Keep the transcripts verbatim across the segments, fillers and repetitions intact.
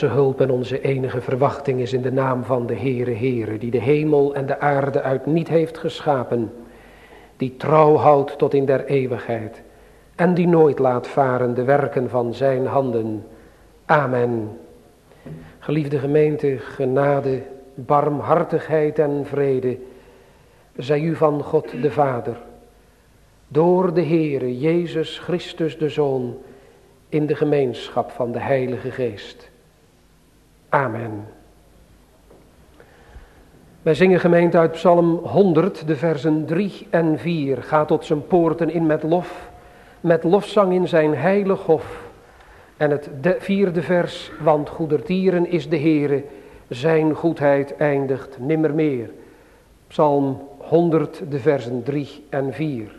onze hulp en onze enige verwachting is in de naam van de Heere Heere, die de hemel en de aarde uit niet heeft geschapen, die trouw houdt tot in der eeuwigheid en die nooit laat varen de werken van zijn handen. Amen. Geliefde gemeente, genade, barmhartigheid en vrede zij u van God de Vader, door de Heere Jezus Christus de Zoon, in de gemeenschap van de Heilige Geest. Amen. Wij zingen gemeente uit Psalm honderd, de versen drie en vier. Ga tot zijn poorten in met lof, met lofzang in zijn heilig hof. En het de vierde vers, want goedertieren is de Heere, zijn goedheid eindigt nimmermeer. Psalm honderd, de versen drie en vier.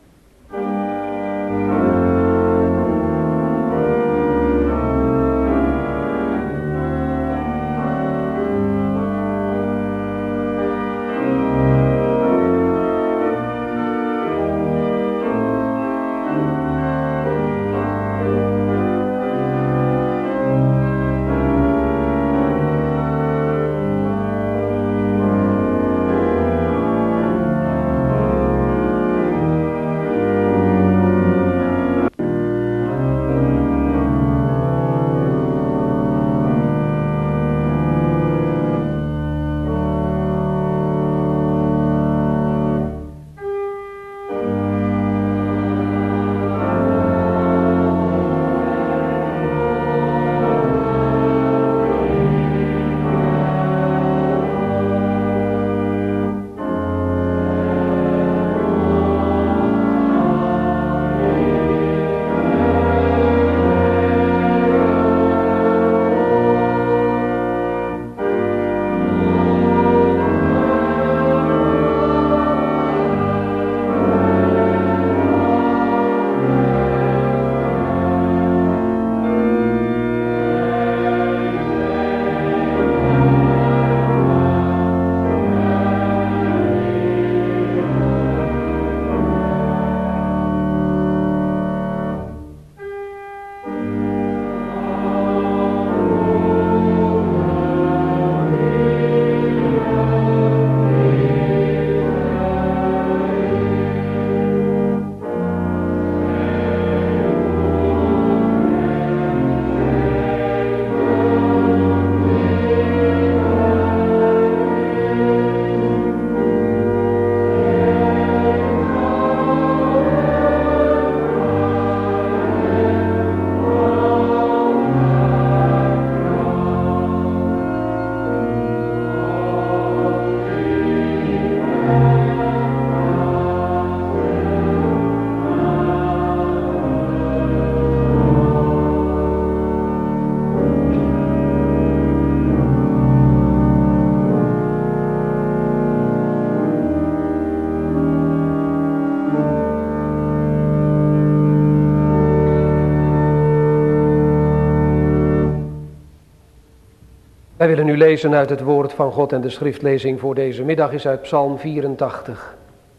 Wij willen nu lezen uit het woord van God en de schriftlezing voor deze middag is uit Psalm vierentachtig.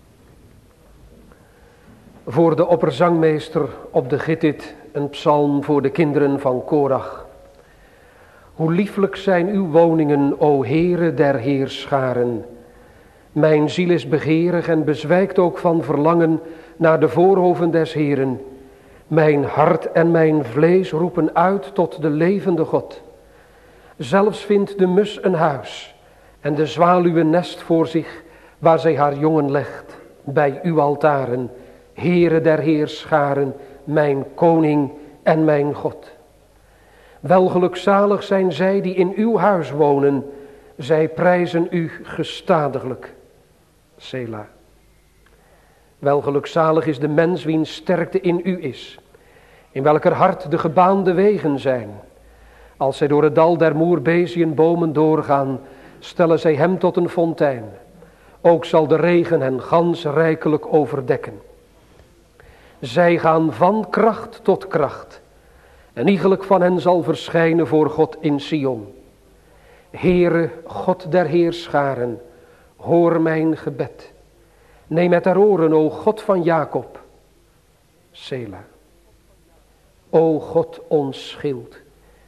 Voor de opperzangmeester op de Gittit, een psalm voor de kinderen van Korach. Hoe lieflijk zijn uw woningen, o Heere der heerscharen. Mijn ziel is begeerig en bezwijkt ook van verlangen naar de voorhoven des Heeren. Mijn hart en mijn vlees roepen uit tot de levende God. Zelfs vindt de mus een huis en de zwaluw een nest voor zich, waar zij haar jongen legt, bij uw altaren, Heere der heerscharen, mijn koning en mijn God. Welgelukzalig zijn zij die in uw huis wonen, zij prijzen u gestadiglijk. Sela. Welgelukzalig is de mens wiens sterkte in u is, in welker hart de gebaande wegen zijn. Als zij door het dal der moerbeziënbomen doorgaan, stellen zij hem tot een fontein. Ook zal de regen hen gans rijkelijk overdekken. Zij gaan van kracht tot kracht. En iegelijk van hen zal verschijnen voor God in Sion. Heere, God der heerscharen, hoor mijn gebed. Neem het ter oren, o God van Jacob. Sela. O God, ons schild.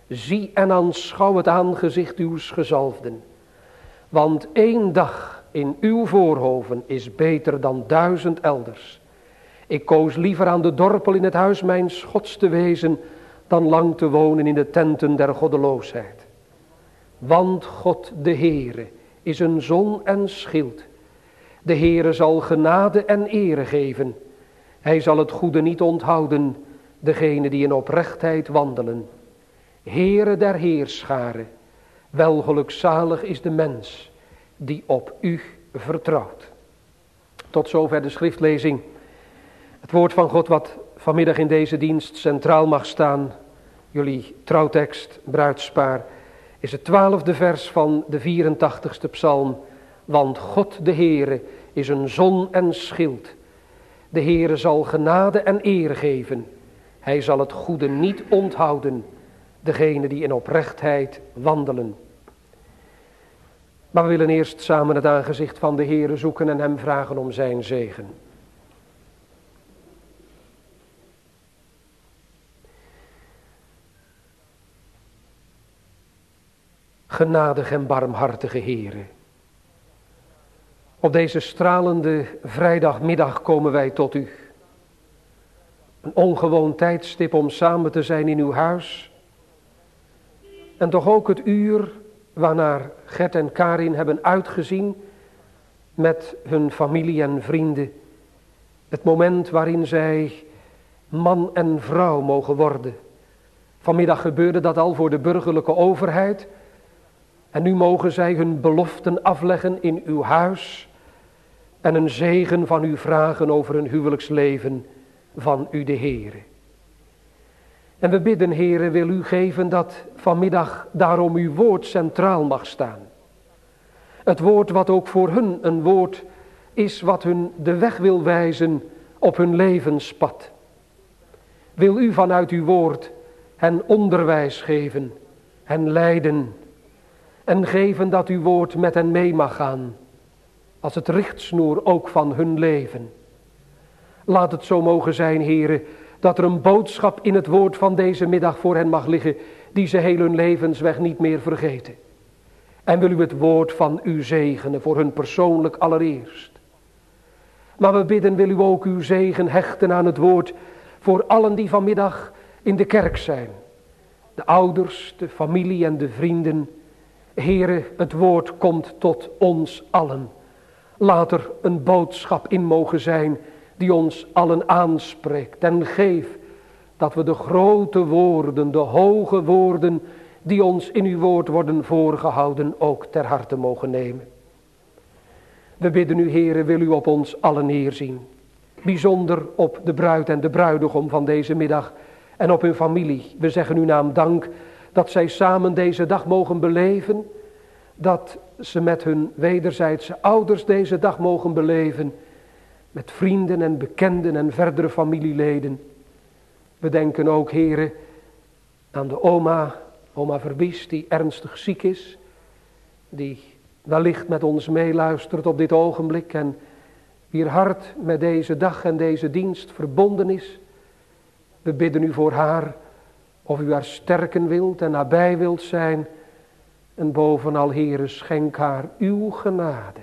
zie en aanschouw het aangezicht uws gezalfden. Want één dag in uw voorhoven is beter dan duizend elders. Ik koos liever aan de dorpel in het huis mijns Gods te wezen, dan lang te wonen in de tenten der goddeloosheid. Want God de Heere is een zon en schild. De Heere zal genade en ere geven. Hij zal het goede niet onthouden, degene die in oprechtheid wandelen. Heere der heerscharen, welgelukzalig is de mens die op u vertrouwt. Tot zover de schriftlezing. Het woord van God wat vanmiddag in deze dienst centraal mag staan, jullie trouwtekst, bruidspaar, is het twaalfde vers van de vierentachtigste psalm. Want God de Heere is een zon en schild. De Heere zal genade en eer geven. Hij zal het goede niet onthouden, degene die in oprechtheid wandelen. Maar we willen eerst samen het aangezicht van de Heere zoeken en hem vragen om zijn zegen. Genadig en barmhartige Heere. Op deze stralende vrijdagmiddag komen wij tot u. Een ongewoon tijdstip om samen te zijn in uw huis. En toch ook het uur waarnaar Gert en Karin hebben uitgezien met hun familie en vrienden. Het moment waarin zij man en vrouw mogen worden. Vanmiddag gebeurde dat al voor de burgerlijke overheid. En nu mogen zij hun beloften afleggen in uw huis en een zegen van u vragen over hun huwelijksleven van u de Heere. En we bidden, Heere, wil u geven dat vanmiddag daarom uw woord centraal mag staan. Het woord wat ook voor hun een woord is wat hun de weg wil wijzen op hun levenspad. Wil u vanuit uw woord hen onderwijs geven, hen leiden en geven dat uw woord met hen mee mag gaan, als het richtsnoer ook van hun leven. Laat het zo mogen zijn, Heere, dat er een boodschap in het woord van deze middag voor hen mag liggen, die ze heel hun levensweg niet meer vergeten. En wil u het woord van u zegenen voor hun persoonlijk allereerst. Maar we bidden, wil u ook uw zegen hechten aan het woord voor allen die vanmiddag in de kerk zijn. De ouders, de familie en de vrienden. Heere, het woord komt tot ons allen. Laat er een boodschap in mogen zijn die ons allen aanspreekt. En geef dat we de grote woorden, de hoge woorden die ons in uw woord worden voorgehouden ook ter harte mogen nemen. We bidden u, Heere, wil u op ons allen neerzien. Bijzonder op de bruid en de bruidegom van deze middag en op hun familie. We zeggen uw naam dank dat zij samen deze dag mogen beleven. Dat ze met hun wederzijdse ouders deze dag mogen beleven. Met vrienden en bekenden en verdere familieleden. We denken ook, Heere, aan de oma, oma Verbies, die ernstig ziek is. Die wellicht met ons meeluistert op dit ogenblik en wier hart met deze dag en deze dienst verbonden is. We bidden u voor haar, of u haar sterken wilt en nabij wilt zijn. En bovenal, Heere, schenk haar uw genade.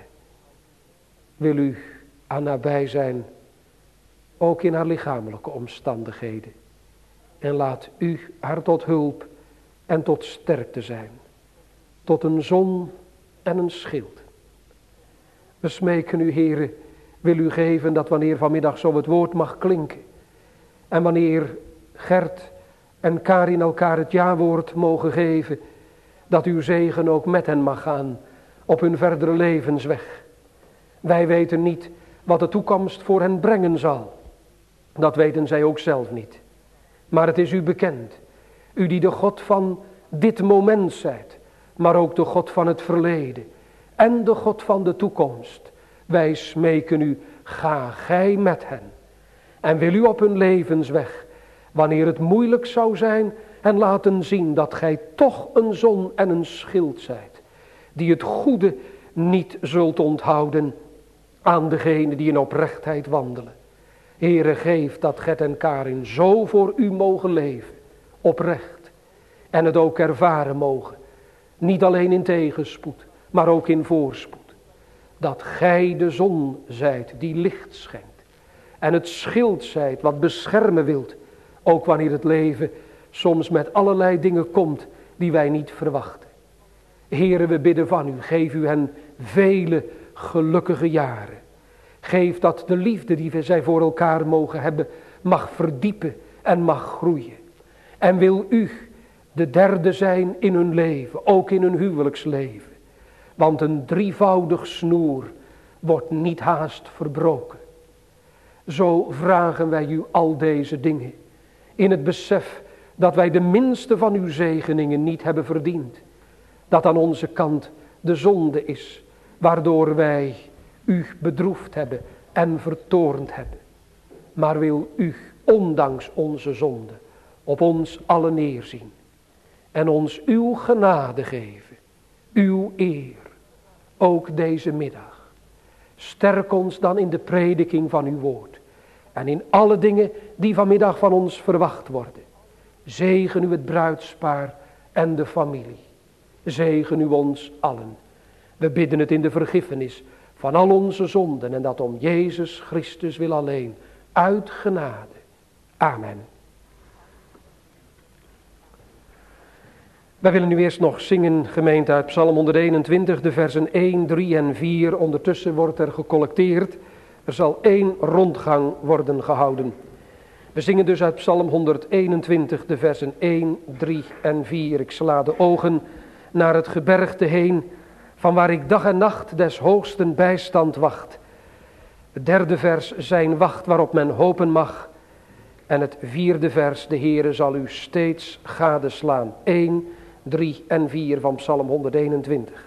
Wil u aan nabij zijn, ook in haar lichamelijke omstandigheden. En laat u haar tot hulp en tot sterkte zijn. Tot een zon en een schild. We smeken u, Heere, wil u geven dat wanneer vanmiddag zo het woord mag klinken. En wanneer Gert en Karin elkaar het jawoord mogen geven, dat uw zegen ook met hen mag gaan op hun verdere levensweg. Wij weten niet wat de toekomst voor hen brengen zal. Dat weten zij ook zelf niet. Maar het is u bekend. U die de God van dit moment zijt, maar ook de God van het verleden en de God van de toekomst. Wij smeken u, ga gij met hen. En wil u op hun levensweg, wanneer het moeilijk zou zijn, hen laten zien dat gij toch een zon en een schild zijt. Die het goede niet zult onthouden aan degene die in oprechtheid wandelen. Heere, geef dat Gert en Karin zo voor u mogen leven, oprecht. en het ook ervaren mogen. Niet alleen in tegenspoed, maar ook in voorspoed. Dat gij de zon zijt die licht schenkt. En het schild zijt wat beschermen wilt. Ook wanneer het leven soms met allerlei dingen komt die wij niet verwachten. Heere, we bidden van u, geef u hen vele gelukkige jaren. Geef dat de liefde die zij voor elkaar mogen hebben, mag verdiepen en mag groeien. En wil u de derde zijn in hun leven, ook in hun huwelijksleven. Want een drievoudig snoer wordt niet haast verbroken. Zo vragen wij u al deze dingen, in het besef dat wij de minste van uw zegeningen niet hebben verdiend. Dat aan onze kant de zonde is, waardoor wij u bedroefd hebben en vertoornd hebben. Maar wil u, ondanks onze zonde, op ons allen neerzien. En ons uw genade geven, uw eer, ook deze middag. Sterk ons dan in de prediking van uw woord. En in alle dingen die vanmiddag van ons verwacht worden. Zegen u het bruidspaar en de familie. Zegen u ons allen. We bidden het in de vergiffenis van al onze zonden en dat om Jezus Christus wil alleen, uit genade. Amen. Wij willen nu eerst nog zingen, gemeente, uit Psalm honderdeenentwintig, de versen één, drie en vier. Ondertussen wordt er gecollecteerd. Er zal één rondgang worden gehouden. We zingen dus uit Psalm honderdeenentwintig, de versen één, drie en vier. Ik sla de ogen naar het gebergte heen, van waar ik dag en nacht des hoogsten bijstand wacht. Het derde vers, zijn wacht waarop men hopen mag. En het vierde vers, de Heere zal u steeds gadeslaan. één, drie en vier van Psalm honderdeenentwintig.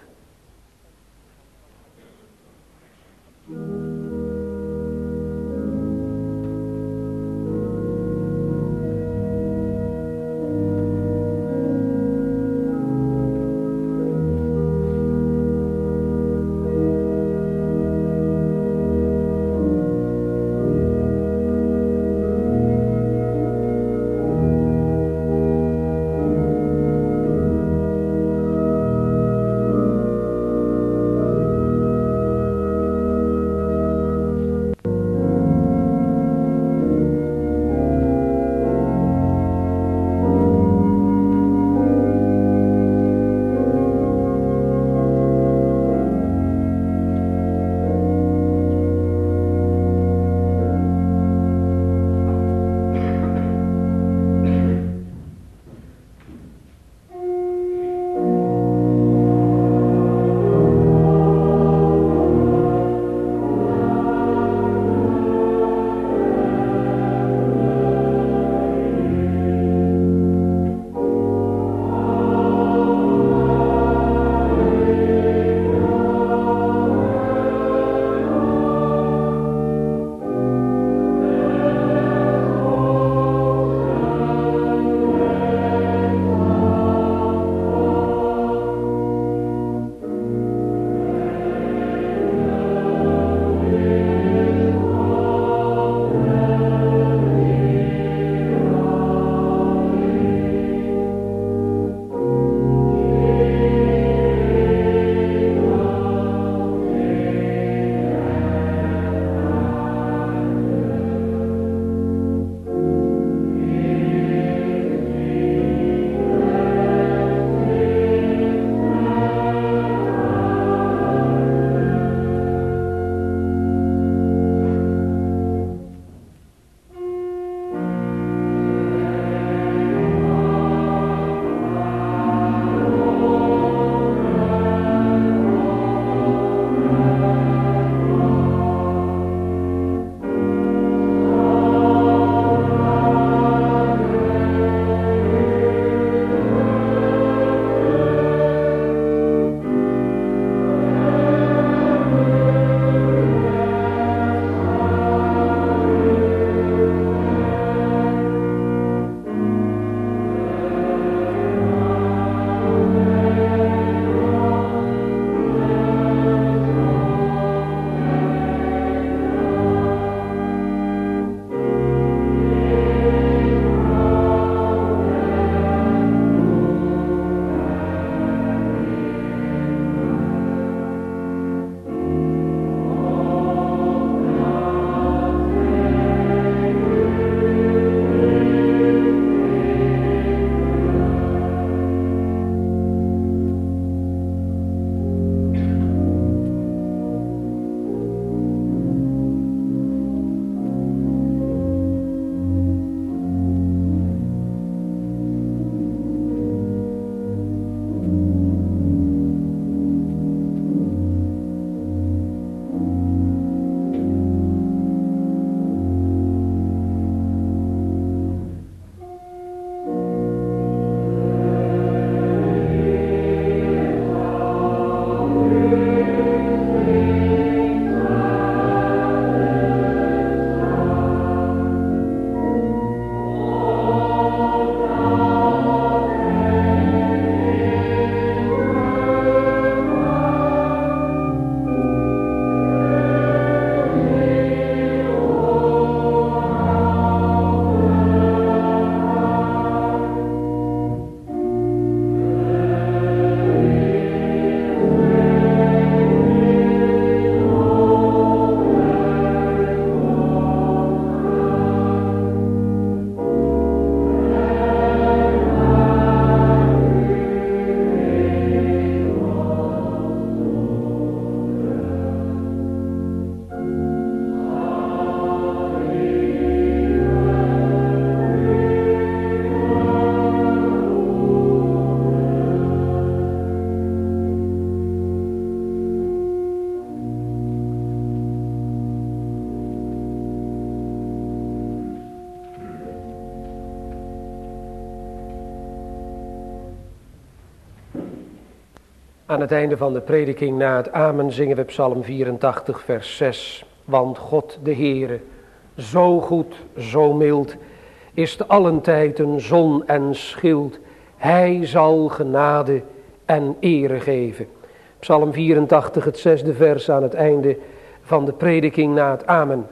Aan het einde van de prediking na het amen zingen we Psalm vierentachtig vers zes. Want God de Heere, zo goed, zo mild, is te allen tijd een zon en schild. Hij zal genade en ere geven. Psalm vierentachtig, het zesde vers aan het einde van de prediking na het amen.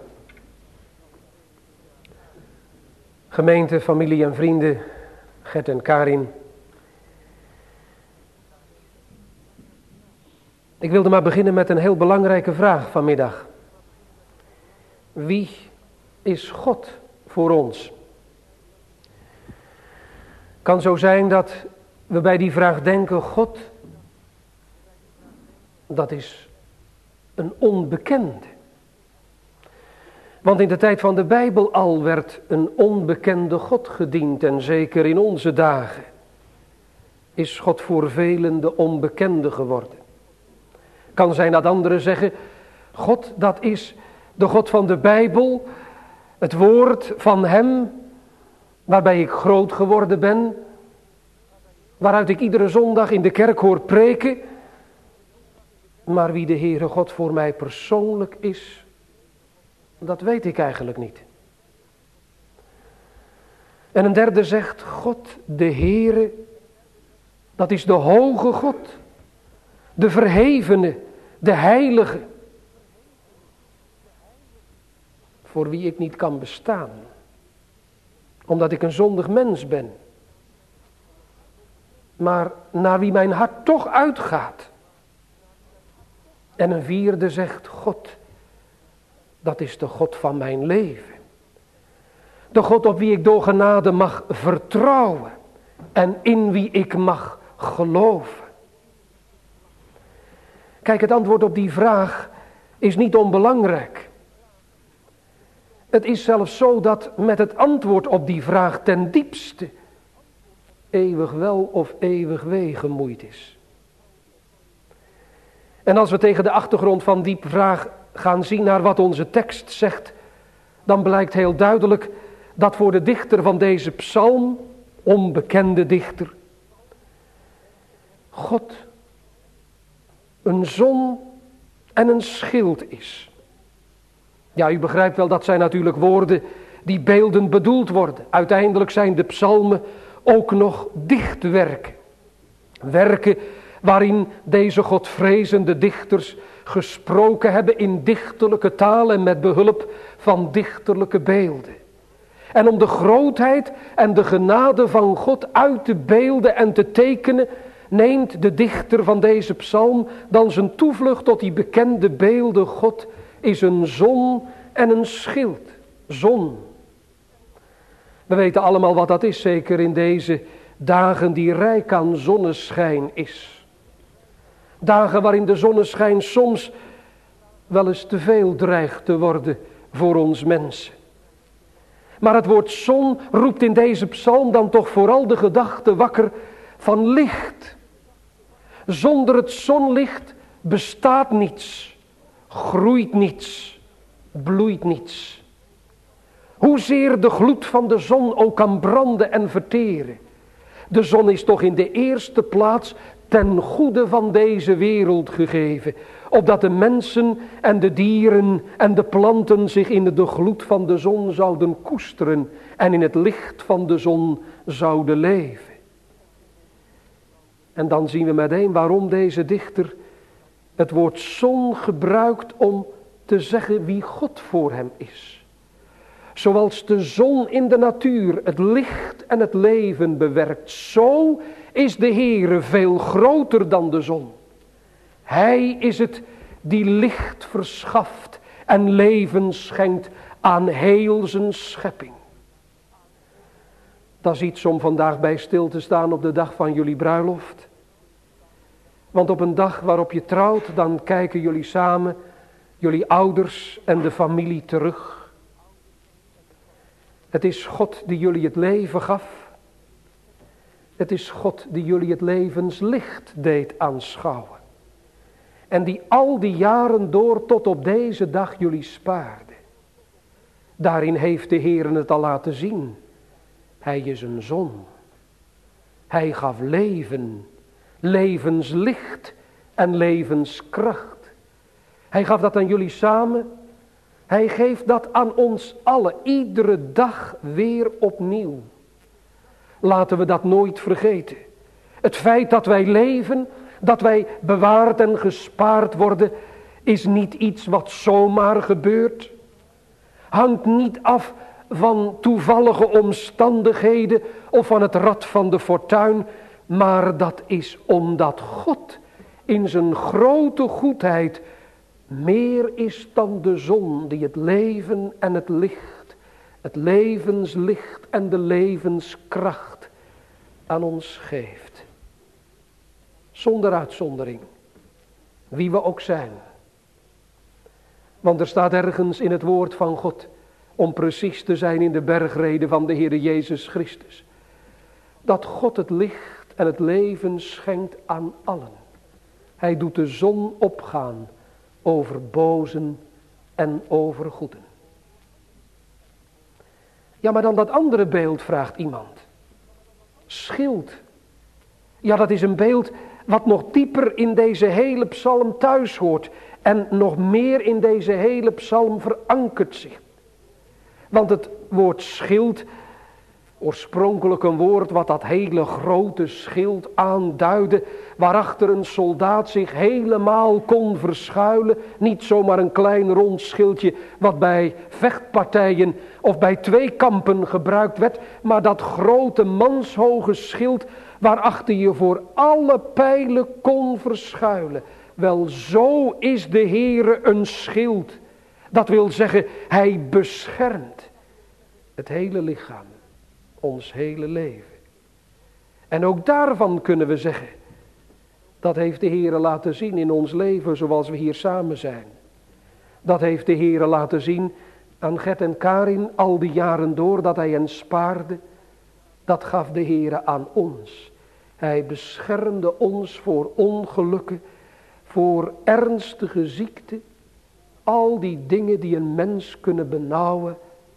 Gemeente, familie en vrienden, Gert en Karin. Ik wilde maar beginnen met een heel belangrijke vraag vanmiddag. Wie is God voor ons? Kan zo zijn dat we bij die vraag denken, God, dat is een onbekende. Want in de tijd van de Bijbel al werd een onbekende God gediend en zeker in onze dagen is God voor velen de onbekende geworden. Kan zijn dat anderen zeggen, God dat is de God van de Bijbel, het woord van hem waarbij ik groot geworden ben, waaruit ik iedere zondag in de kerk hoor preken, maar wie de Heere God voor mij persoonlijk is, dat weet ik eigenlijk niet. En een derde zegt, God de Heere, dat is de hoge God, de verhevene, de heilige, voor wie ik niet kan bestaan, omdat ik een zondig mens ben, maar naar wie mijn hart toch uitgaat. En een vierde zegt, God, dat is de God van mijn leven. De God op wie ik door genade mag vertrouwen en in wie ik mag geloven. Kijk, het antwoord op die vraag is niet onbelangrijk. Het is zelfs zo dat met het antwoord op die vraag ten diepste eeuwig wel of eeuwig wee gemoeid is. En als we tegen de achtergrond van die vraag gaan zien naar wat onze tekst zegt, dan blijkt heel duidelijk dat voor de dichter van deze psalm, onbekende dichter, God een zon en een schild is. Ja, u begrijpt wel, dat zijn natuurlijk woorden die beeldend bedoeld worden. Uiteindelijk zijn de psalmen ook nog dichtwerken. Werken waarin deze godvrezende dichters gesproken hebben in dichterlijke taal en met behulp van dichterlijke beelden. En om de grootheid en de genade van God uit te beelden en te tekenen, neemt de dichter van deze psalm dan zijn toevlucht tot die bekende beelden. God is een zon en een schild. Zon. We weten allemaal wat dat is, zeker in deze dagen die rijk aan zonneschijn is. Dagen waarin de zonneschijn soms wel eens te veel dreigt te worden voor ons mensen. Maar het woord zon roept in deze psalm dan toch vooral de gedachte wakker van licht. Zonder het zonlicht bestaat niets, groeit niets, bloeit niets. Hoezeer de gloed van de zon ook kan branden en verteren. De zon is toch in de eerste plaats ten goede van deze wereld gegeven, opdat de mensen en de dieren en de planten zich in de gloed van de zon zouden koesteren en in het licht van de zon zouden leven. En dan zien we meteen waarom deze dichter het woord zon gebruikt om te zeggen wie God voor hem is. Zoals de zon in de natuur het licht en het leven bewerkt, zo is de Heere veel groter dan de zon. Hij is het die licht verschaft en leven schenkt aan heel zijn schepping. Dat is iets om vandaag bij stil te staan op de dag van jullie bruiloft. Want op een dag waarop je trouwt, dan kijken jullie samen, jullie ouders en de familie terug. Het is God die jullie het leven gaf. Het is God die jullie het levenslicht deed aanschouwen. En die al die jaren door tot op deze dag jullie spaarde. Daarin heeft de Heer het al laten zien. Hij is een zon. Hij gaf leven, levenslicht en levenskracht. Hij gaf dat aan jullie samen. Hij geeft dat aan ons allen, iedere dag weer opnieuw. Laten we dat nooit vergeten. Het feit dat wij leven, dat wij bewaard en gespaard worden, is niet iets wat zomaar gebeurt. Hangt niet af van toevallige omstandigheden of van het rad van de fortuin, maar dat is omdat God in zijn grote goedheid meer is dan de zon die het leven en het licht, het levenslicht en de levenskracht aan ons geeft. Zonder uitzondering, wie we ook zijn. Want er staat ergens in het woord van God, om precies te zijn in de bergrede van de Heer Jezus Christus, dat God het licht en het leven schenkt aan allen. Hij doet de zon opgaan over bozen en over goeden. Ja, maar dan dat andere beeld, vraagt iemand. Schild. Ja, dat is een beeld wat nog dieper in deze hele psalm thuis hoort en nog meer in deze hele psalm verankerd zich. Want het woord schild, oorspronkelijk een woord wat dat hele grote schild aanduidde, waarachter een soldaat zich helemaal kon verschuilen. Niet zomaar een klein rond schildje wat bij vechtpartijen of bij tweekampen gebruikt werd, maar dat grote manshoge schild waarachter je voor alle pijlen kon verschuilen. Wel, zo is de Heere een schild. Dat wil zeggen, hij beschermt het hele lichaam, ons hele leven. En ook daarvan kunnen we zeggen, dat heeft de Heere laten zien in ons leven zoals we hier samen zijn. Dat heeft de Heere laten zien aan Gert en Karin al die jaren door dat hij hen spaarde. Dat gaf de Heere aan ons. Hij beschermde ons voor ongelukken, voor ernstige ziekte. Al die dingen die een mens kunnen benauwen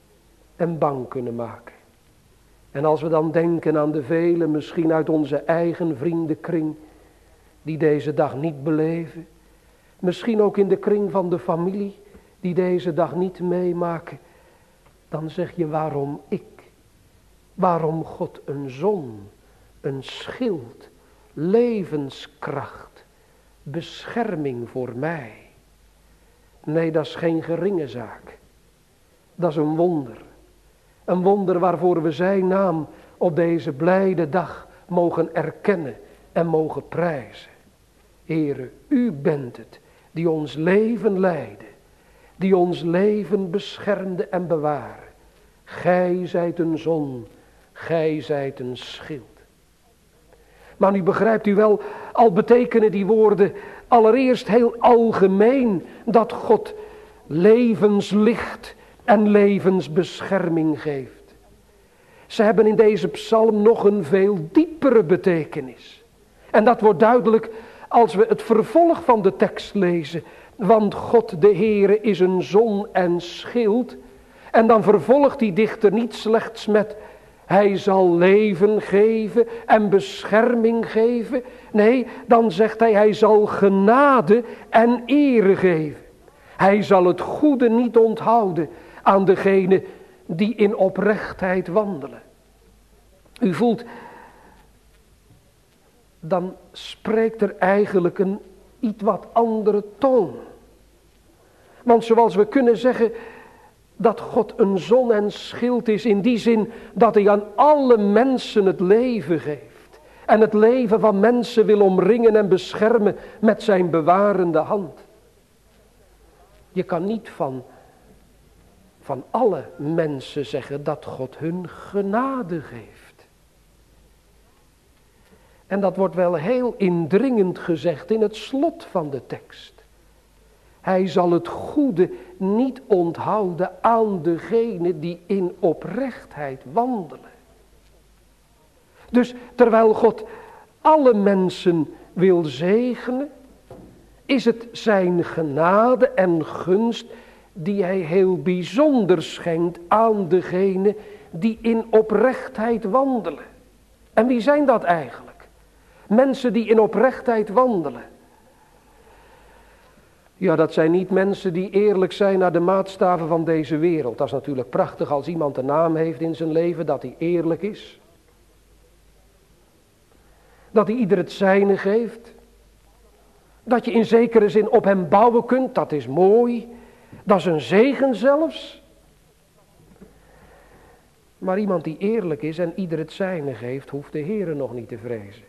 en bang kunnen maken. En als we dan denken aan de velen, misschien uit onze eigen vriendenkring, die deze dag niet beleven. Misschien ook in de kring van de familie, die deze dag niet meemaken. Dan zeg je, waarom ik? Waarom God een zon, een schild, levenskracht, bescherming voor mij? Nee, dat is geen geringe zaak. Dat is een wonder. Een wonder waarvoor we zijn naam op deze blijde dag mogen erkennen en mogen prijzen. Heere, u bent het die ons leven leidde, die ons leven beschermde en bewaarde. Gij zijt een zon, gij zijt een schild. Maar nu begrijpt u wel, al betekenen die woorden allereerst heel algemeen dat God levenslicht en levensbescherming geeft. Ze hebben in deze psalm nog een veel diepere betekenis. En dat wordt duidelijk als we het vervolg van de tekst lezen. Want God de Heere is een zon en schild. En dan vervolgt die dichter niet slechts met: hij zal leven geven en bescherming geven. Nee, dan zegt hij, hij zal genade en ere geven. Hij zal het goede niet onthouden aan degene die in oprechtheid wandelen. U voelt, dan spreekt er eigenlijk een iets wat andere toon. Want zoals we kunnen zeggen dat God een zon en schild is in die zin dat hij aan alle mensen het leven geeft. En het leven van mensen wil omringen en beschermen met zijn bewarende hand. Je kan niet van, van alle mensen zeggen dat God hun genade geeft. En dat wordt wel heel indringend gezegd in het slot van de tekst. Hij zal het goede niet onthouden aan degene die in oprechtheid wandelen. Dus terwijl God alle mensen wil zegenen, is het zijn genade en gunst die hij heel bijzonder schenkt aan degene die in oprechtheid wandelen. En wie zijn dat eigenlijk? Mensen die in oprechtheid wandelen. Ja, dat zijn niet mensen die eerlijk zijn naar de maatstaven van deze wereld. Dat is natuurlijk prachtig als iemand een naam heeft in zijn leven, dat hij eerlijk is. Dat hij ieder het zijne geeft. Dat je in zekere zin op hem bouwen kunt, dat is mooi. Dat is een zegen zelfs. Maar iemand die eerlijk is en ieder het zijne geeft, hoeft de Heere nog niet te vrezen.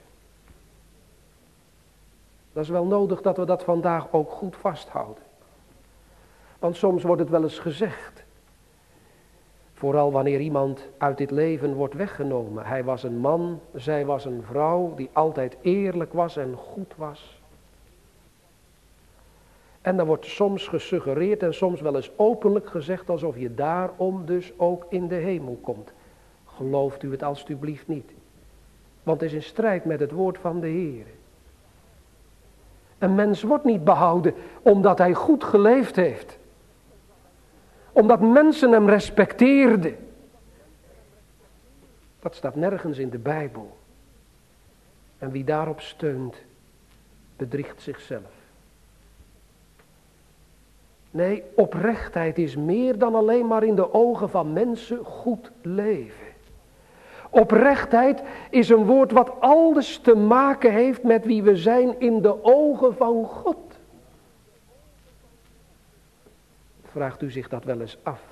Dat is wel nodig dat we dat vandaag ook goed vasthouden. Want soms wordt het wel eens gezegd. Vooral wanneer iemand uit dit leven wordt weggenomen. Hij was een man, zij was een vrouw die altijd eerlijk was en goed was. En dan wordt soms gesuggereerd en soms wel eens openlijk gezegd alsof je daarom dus ook in de hemel komt. Gelooft u het alstublieft niet. Want het is in strijd met het woord van de Heer. Een mens wordt niet behouden omdat hij goed geleefd heeft. Omdat mensen hem respecteerden. Dat staat nergens in de Bijbel. En wie daarop steunt, bedriegt zichzelf. Nee, oprechtheid is meer dan alleen maar in de ogen van mensen goed leven. Oprechtheid is een woord wat alles te maken heeft met wie we zijn in de ogen van God. Vraagt u zich dat wel eens af?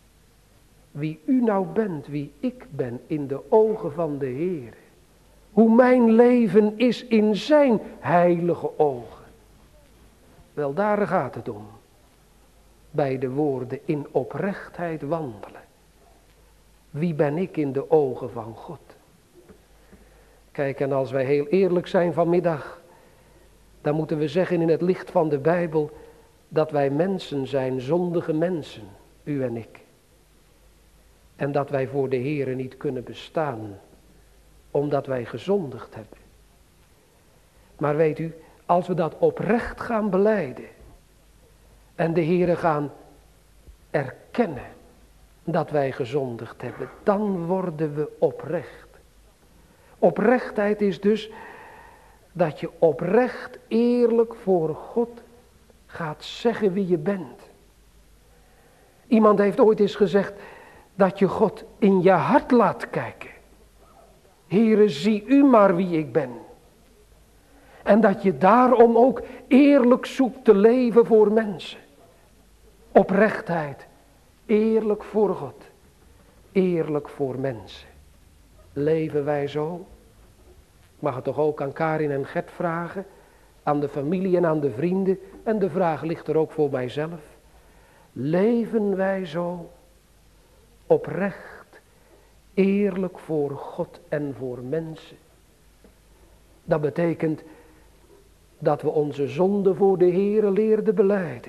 Wie u nou bent, wie ik ben in de ogen van de Heer. Hoe mijn leven is in zijn heilige ogen. Wel, daar gaat het om. Bij de woorden in oprechtheid wandelen. Wie ben ik in de ogen van God? Kijk, en als wij heel eerlijk zijn vanmiddag, dan moeten we zeggen in het licht van de Bijbel, dat wij mensen zijn, zondige mensen, u en ik. En dat wij voor de Heere niet kunnen bestaan, omdat wij gezondigd hebben. Maar weet u, als we dat oprecht gaan belijden, en de Heere gaan erkennen dat wij gezondigd hebben, dan worden we oprecht. Oprechtheid is dus dat je oprecht eerlijk voor God gaat zeggen wie je bent. Iemand heeft ooit eens gezegd dat je God in je hart laat kijken. Heere, zie u maar wie ik ben. En dat je daarom ook eerlijk zoekt te leven voor mensen. Oprechtheid, eerlijk voor God, eerlijk voor mensen. Leven wij zo? Ik mag het toch ook aan Karin en Gert vragen, aan de familie en aan de vrienden. En de vraag ligt er ook voor mijzelf. Leven wij zo? Oprecht, eerlijk voor God en voor mensen. Dat betekent dat we onze zonde voor de Heere leerden belijden.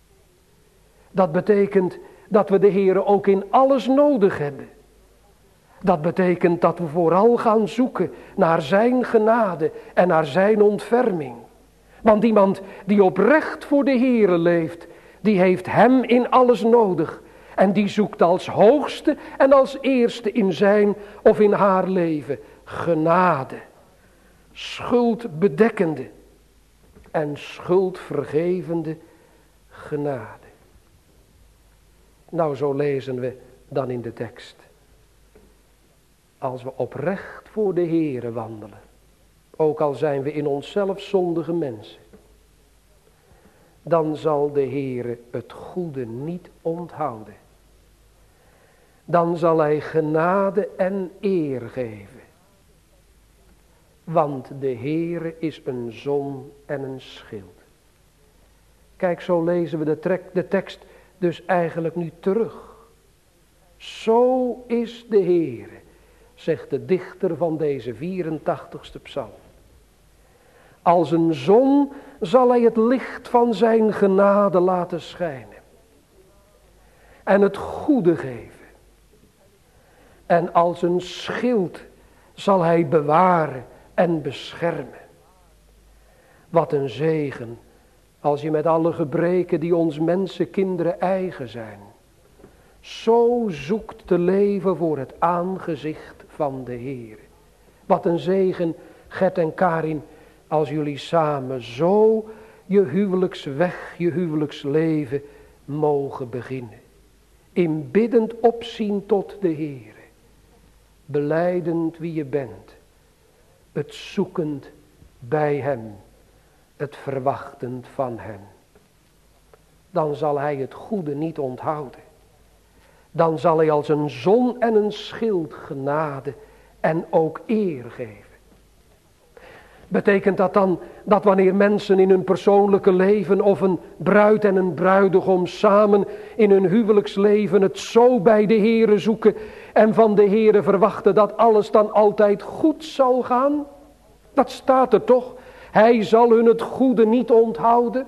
Dat betekent dat we de Heere ook in alles nodig hebben. Dat betekent dat we vooral gaan zoeken naar zijn genade en naar zijn ontferming. Want iemand die oprecht voor de Heere leeft, die heeft hem in alles nodig. En die zoekt als hoogste en als eerste in zijn of in haar leven genade. Schuldbedekkende en schuldvergevende genade. Nou, zo lezen we dan in de tekst. Als we oprecht voor de Heere wandelen, ook al zijn we in onszelf zondige mensen, dan zal de Heere het goede niet onthouden. Dan zal hij genade en eer geven. Want de Heere is een zon en een schild. Kijk, zo lezen we de, trek, de tekst dus eigenlijk nu terug. Zo is de Heere, zegt de dichter van deze vierentachtigste psalm. Als een zon zal hij het licht van zijn genade laten schijnen. En het goede geven. En als een schild zal hij bewaren en beschermen. Wat een zegen als je met alle gebreken die ons mensenkinderen eigen zijn, zo zoekt te leven voor het aangezicht van de Heer. Wat een zegen, Gert en Karin, als jullie samen zo je huwelijksweg, je huwelijksleven mogen beginnen. In biddend opzien tot de Heere. Belijdend wie je bent. Het zoekend bij hem. Het verwachtend van hem. Dan zal hij het goede niet onthouden. Dan zal hij als een zon en een schild genade en ook eer geven. Betekent dat dan dat wanneer mensen in hun persoonlijke leven of een bruid en een bruidegom samen in hun huwelijksleven het zo bij de Heere zoeken en van de Heere verwachten dat alles dan altijd goed zal gaan? Dat staat er toch? Hij zal hun het goede niet onthouden.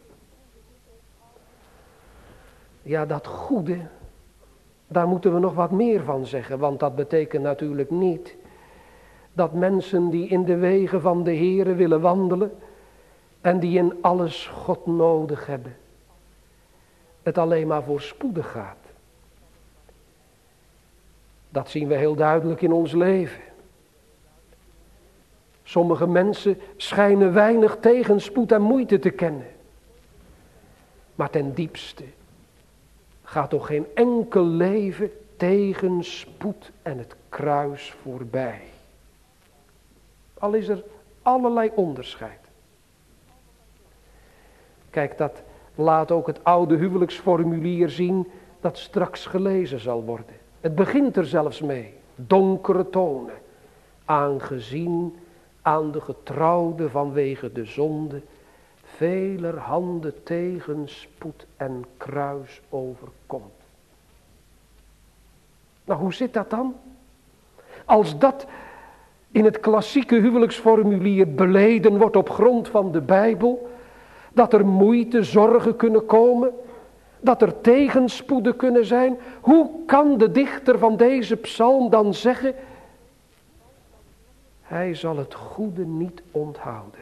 Ja, dat goede, daar moeten we nog wat meer van zeggen, want dat betekent natuurlijk niet dat mensen die in de wegen van de Heere willen wandelen en die in alles God nodig hebben, het alleen maar voorspoedig gaat. Dat zien we heel duidelijk in ons leven. Sommige mensen schijnen weinig tegenspoed en moeite te kennen. Maar ten diepste gaat toch geen enkel leven tegenspoed en het kruis voorbij. Al is er allerlei onderscheid. Kijk, dat laat ook het oude huwelijksformulier zien dat straks gelezen zal worden. Het begint er zelfs mee. Donkere tonen. Aangezien aan de getrouwde vanwege de zonde veler handen tegenspoed en kruis overkomt. Nou, hoe zit dat dan? Als dat in het klassieke huwelijksformulier beleden wordt op grond van de Bijbel, dat er moeite, zorgen kunnen komen, dat er tegenspoeden kunnen zijn, hoe kan de dichter van deze psalm dan zeggen, hij zal het goede niet onthouden?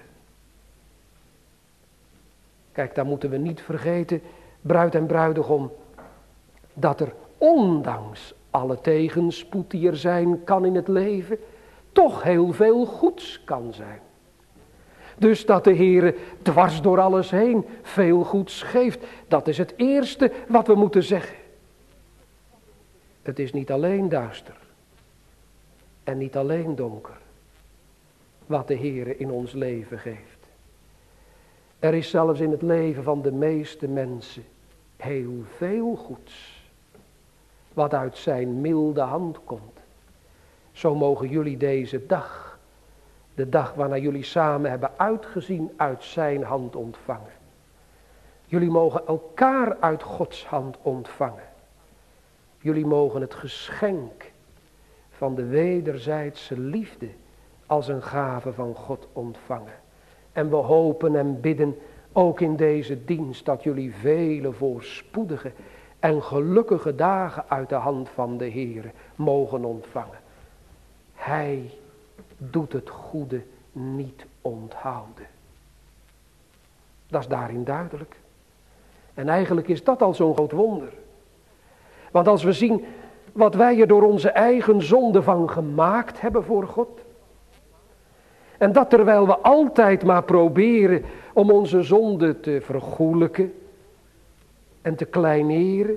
Kijk, daar moeten we niet vergeten, bruid en bruidegom, dat er ondanks alle tegenspoed die er zijn kan in het leven, toch heel veel goeds kan zijn. Dus dat de Heere dwars door alles heen veel goeds geeft, dat is het eerste wat we moeten zeggen. Het is niet alleen duister en niet alleen donker wat de Heere in ons leven geeft. Er is zelfs in het leven van de meeste mensen heel veel goeds wat uit zijn milde hand komt. Zo mogen jullie deze dag, de dag waarnaar jullie samen hebben uitgezien, uit zijn hand ontvangen. Jullie mogen elkaar uit Gods hand ontvangen. Jullie mogen het geschenk van de wederzijdse liefde als een gave van God ontvangen. En we hopen en bidden ook in deze dienst dat jullie vele voorspoedige en gelukkige dagen uit de hand van de Heere mogen ontvangen. Hij doet het goede niet onthouden. Dat is daarin duidelijk. En eigenlijk is dat al zo'n groot wonder. Want als we zien wat wij er door onze eigen zonde van gemaakt hebben voor God. En dat terwijl we altijd maar proberen om onze zonde te vergoelijken en te kleineren.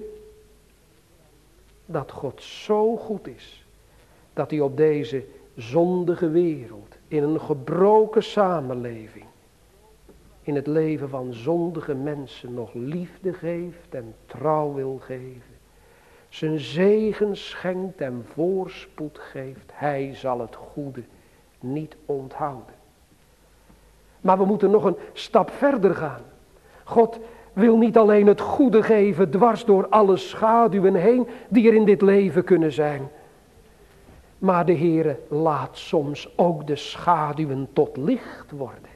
Dat God zo goed is. Dat hij op deze zondige wereld, in een gebroken samenleving, in het leven van zondige mensen nog liefde geeft en trouw wil geven. Zijn zegen schenkt en voorspoed geeft. Hij zal het goede niet onthouden. Maar we moeten nog een stap verder gaan. God wil niet alleen het goede geven dwars door alle schaduwen heen die er in dit leven kunnen zijn. Maar de Heere laat soms ook de schaduwen tot licht worden.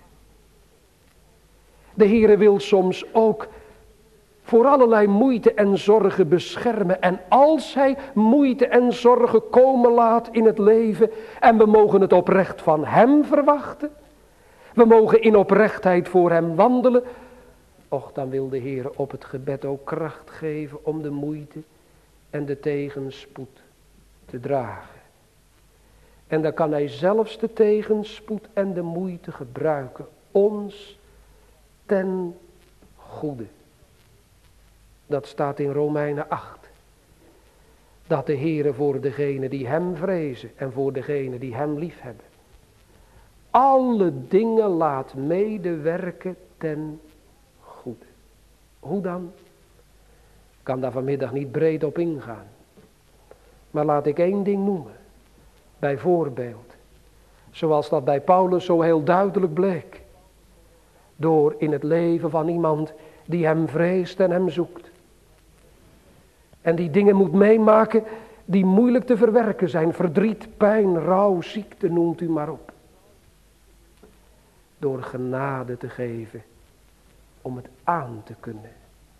De Heere wil soms ook voor allerlei moeite en zorgen beschermen. En als hij moeite en zorgen komen laat in het leven, en we mogen het oprecht van hem verwachten, we mogen in oprechtheid voor hem wandelen, och, dan wil de Heer op het gebed ook kracht geven om de moeite en de tegenspoed te dragen. En dan kan hij zelfs de tegenspoed en de moeite gebruiken, ons ten goede. Dat staat in Romeinen acht. Dat de Heere voor degenen die hem vrezen en voor degenen die hem liefhebben, alle dingen laat medewerken ten goede. Hoe dan? Ik kan daar vanmiddag niet breed op ingaan. Maar laat ik één ding noemen. Bijvoorbeeld. Zoals dat bij Paulus zo heel duidelijk bleek. Door in het leven van iemand die hem vreest en hem zoekt. En die dingen moet meemaken die moeilijk te verwerken zijn. Verdriet, pijn, rouw, ziekte, noemt u maar op. Door genade te geven om het aan te kunnen.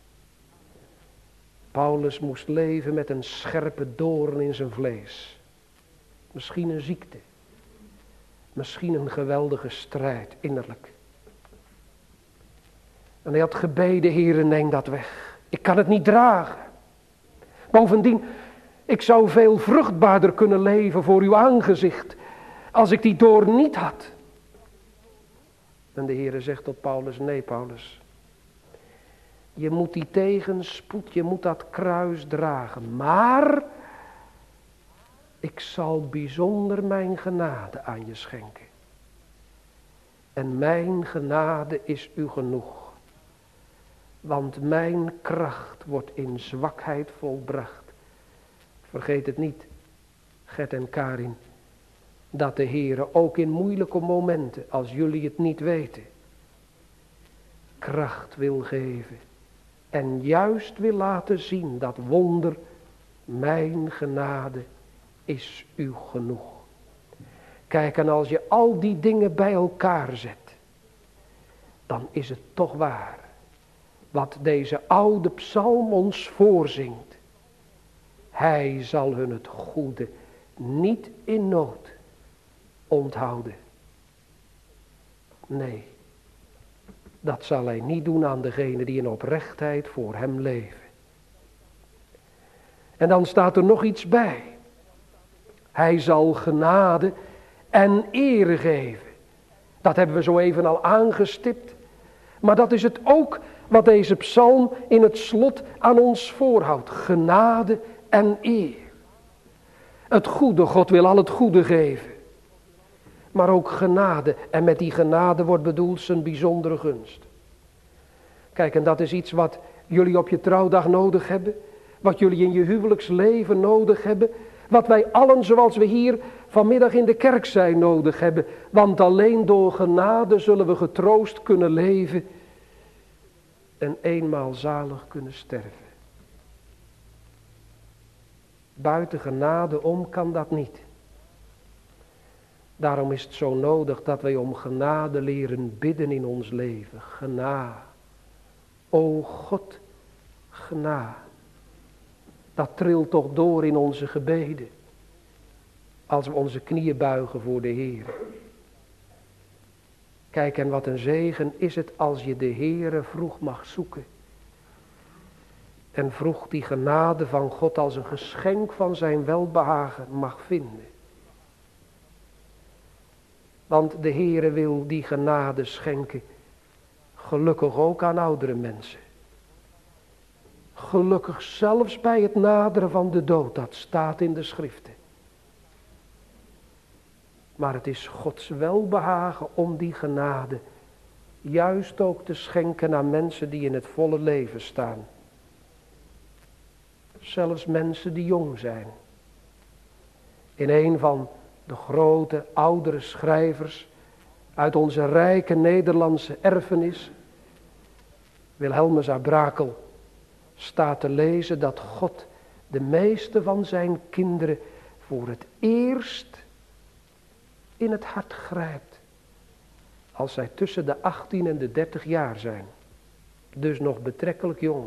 Paulus moest leven met een scherpe doorn in zijn vlees. Misschien een ziekte. Misschien een geweldige strijd innerlijk. En hij had gebeden, Heere, neem dat weg. Ik kan het niet dragen. Bovendien, ik zou veel vruchtbaarder kunnen leven voor uw aangezicht, als ik die doorn niet had. En de Heere zegt tot Paulus, nee Paulus. Je moet die tegenspoed, je moet dat kruis dragen. Maar ik zal bijzonder mijn genade aan je schenken. En mijn genade is u genoeg. Want mijn kracht wordt in zwakheid volbracht. Vergeet het niet, Gert en Karin, dat de Heere ook in moeilijke momenten, als jullie het niet weten, kracht wil geven. En juist wil laten zien dat wonder, mijn genade is u genoeg. Kijk, en als je al die dingen bij elkaar zet, dan is het toch waar. Wat deze oude psalm ons voorzingt. Hij zal hun het goede niet in nood onthouden. Nee, dat zal hij niet doen aan degenen die in oprechtheid voor hem leven. En dan staat er nog iets bij. Hij zal genade en eer geven. Dat hebben we zo even al aangestipt. Maar dat is het ook wat deze psalm in het slot aan ons voorhoudt. Genade en eer. Het goede, God wil al het goede geven. Maar ook genade. En met die genade wordt bedoeld zijn bijzondere gunst. Kijk, en dat is iets wat jullie op je trouwdag nodig hebben. Wat jullie in je huwelijksleven nodig hebben. Wat wij allen, zoals we hier vanmiddag in de kerk zijn, nodig hebben. Want alleen door genade zullen we getroost kunnen leven. En eenmaal zalig kunnen sterven. Buiten genade om kan dat niet. Daarom is het zo nodig dat wij om genade leren bidden in ons leven. Genade. O God, genade. Dat trilt toch door in onze gebeden. Als we onze knieën buigen voor de Heer. Kijk, en wat een zegen is het als je de Heere vroeg mag zoeken. En vroeg die genade van God als een geschenk van zijn welbehagen mag vinden. Want de Heere wil die genade schenken. Gelukkig ook aan oudere mensen. Gelukkig zelfs bij het naderen van de dood. Dat staat in de schriften. Maar het is Gods welbehagen om die genade juist ook te schenken aan mensen die in het volle leven staan. Zelfs mensen die jong zijn. In een van de grote oudere schrijvers uit onze rijke Nederlandse erfenis, Wilhelmus à Brakel, staat te lezen dat God de meeste van zijn kinderen voor het eerst in het hart grijpt. Als zij tussen de achttien en de dertig jaar zijn. Dus nog betrekkelijk jong.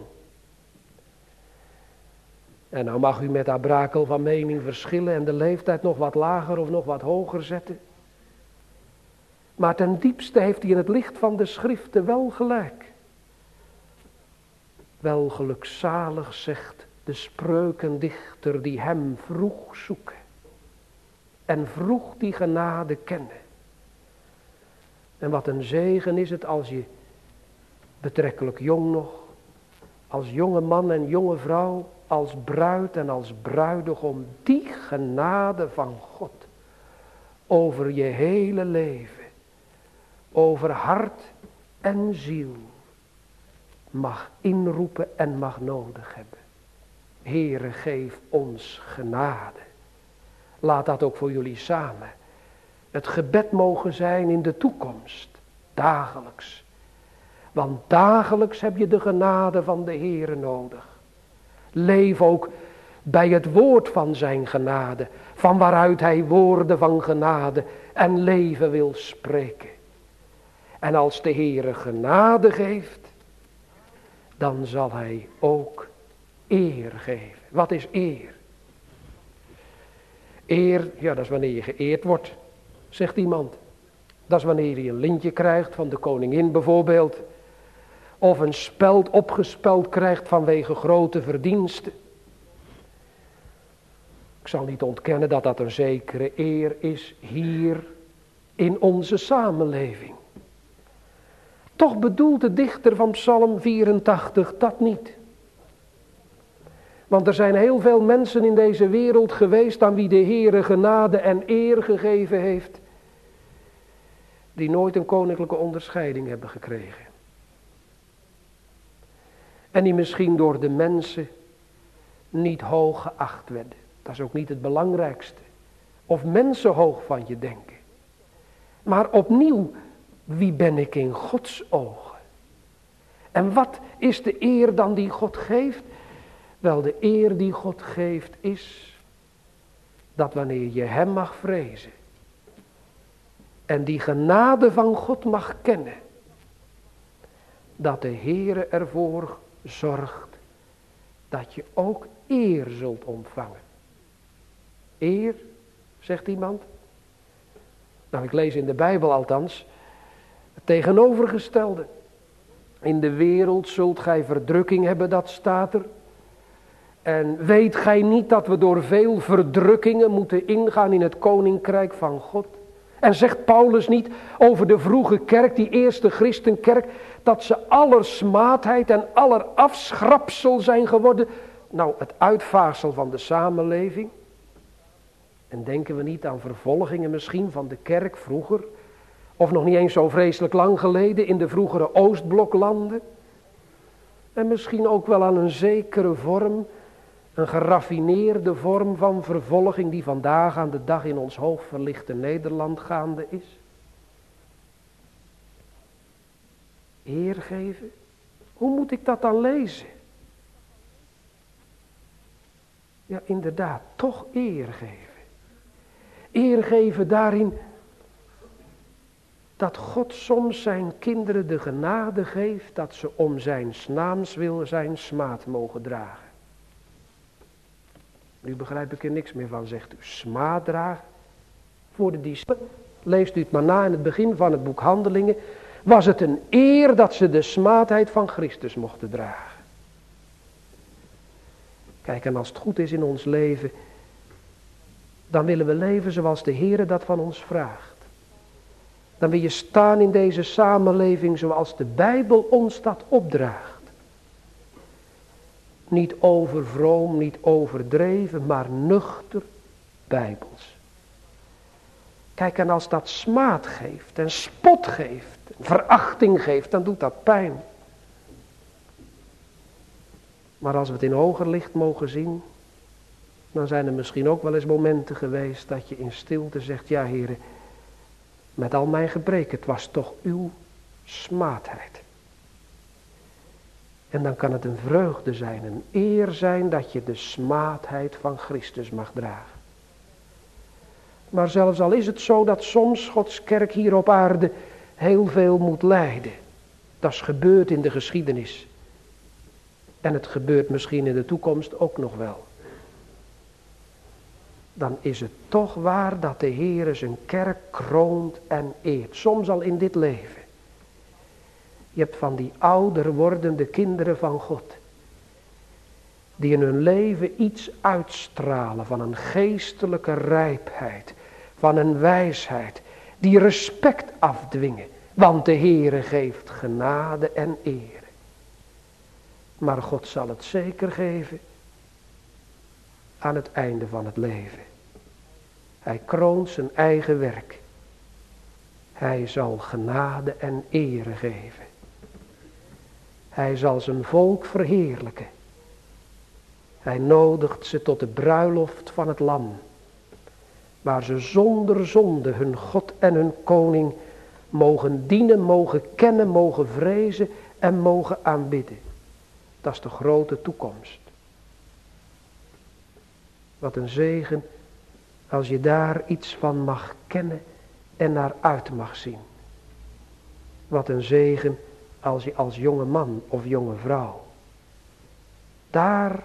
En nou mag u met à Brakel van mening verschillen en de leeftijd nog wat lager of nog wat hoger zetten. Maar ten diepste heeft hij in het licht van de schriften wel gelijk. Wel gelukzalig, zegt de spreukendichter, die hem vroeg zoeken. En vroeg die genade kennen. En wat een zegen is het als je betrekkelijk jong nog, als jonge man en jonge vrouw, als bruid en als bruidegom, die genade van God over je hele leven, over hart en ziel, mag inroepen en mag nodig hebben. Heere, geef ons genade. Laat dat ook voor jullie samen het gebed mogen zijn in de toekomst, dagelijks. Want dagelijks heb je de genade van de Heere nodig. Leef ook bij het woord van zijn genade, van waaruit hij woorden van genade en leven wil spreken. En als de Heere genade geeft, dan zal hij ook eer geven. Wat is eer? Eer, ja, dat is wanneer je geëerd wordt, zegt iemand. Dat is wanneer je een lintje krijgt van de koningin bijvoorbeeld. Of een speld opgespeld krijgt vanwege grote verdiensten. Ik zal niet ontkennen dat dat een zekere eer is hier in onze samenleving. Toch bedoelt de dichter van Psalm vierentachtig dat niet. Want er zijn heel veel mensen in deze wereld geweest aan wie de Heere genade en eer gegeven heeft, die nooit een koninklijke onderscheiding hebben gekregen. En die misschien door de mensen niet hoog geacht werden. Dat is ook niet het belangrijkste. Of mensen hoog van je denken. Maar opnieuw, wie ben ik in Gods ogen? En wat is de eer dan die God geeft? Wel, de eer die God geeft is dat wanneer je hem mag vrezen en die genade van God mag kennen, dat de Heere ervoor zorgt dat je ook eer zult ontvangen. Eer, zegt iemand. Nou, ik lees in de Bijbel althans het tegenovergestelde. In de wereld zult gij verdrukking hebben, dat staat er. En weet gij niet dat we door veel verdrukkingen moeten ingaan in het koninkrijk van God? En zegt Paulus niet over de vroege kerk, die eerste christenkerk, dat ze aller smaadheid en aller afschrapsel zijn geworden? Nou, het uitvaagsel van de samenleving. En denken we niet aan vervolgingen misschien van de kerk vroeger? Of nog niet eens zo vreselijk lang geleden in de vroegere Oostbloklanden? En misschien ook wel aan een zekere vorm, een geraffineerde vorm van vervolging die vandaag aan de dag in ons hoogverlichte Nederland gaande is. Eer geven? Hoe moet ik dat dan lezen? Ja, inderdaad, toch eer geven. Eer geven daarin dat God soms zijn kinderen de genade geeft dat ze om zijn naams wil zijn smaad mogen dragen. Nu begrijp ik er niks meer van, zegt u. Smaad dragen? Voor de discipelen, leest u het maar na in het begin van het boek Handelingen, was het een eer dat ze de smaadheid van Christus mochten dragen. Kijk, en als het goed is in ons leven, dan willen we leven zoals de Heere dat van ons vraagt. Dan wil je staan in deze samenleving zoals de Bijbel ons dat opdraagt. Niet overvroom, niet overdreven, maar nuchter bijbels. Kijk, en als dat smaad geeft en spot geeft, verachting geeft, dan doet dat pijn. Maar als we het in hoger licht mogen zien, dan zijn er misschien ook wel eens momenten geweest dat je in stilte zegt, ja Heere, met al mijn gebreken, het was toch uw smaadheid. En dan kan het een vreugde zijn, een eer zijn dat je de smaadheid van Christus mag dragen. Maar zelfs al is het zo dat soms Gods kerk hier op aarde heel veel moet lijden. Dat is gebeurd in de geschiedenis. En het gebeurt misschien in de toekomst ook nog wel. Dan is het toch waar dat de Heere zijn kerk kroont en eert. Soms al in dit leven. Je hebt van die ouder wordende kinderen van God. Die in hun leven iets uitstralen van een geestelijke rijpheid. Van een wijsheid. Die respect afdwingen Want de Heere geeft genade en eer. Maar God zal het zeker geven aan het einde van het leven. Hij kroont zijn eigen werk. Hij zal genade en eer geven. Hij zal zijn volk verheerlijken. Hij nodigt ze tot de bruiloft van het lam. Waar ze zonder zonde hun God en hun koning mogen dienen, mogen kennen, mogen vrezen en mogen aanbidden. Dat is de grote toekomst. Wat een zegen als je daar iets van mag kennen en naar uit mag zien. Wat een zegen als je als jonge man of jonge vrouw daar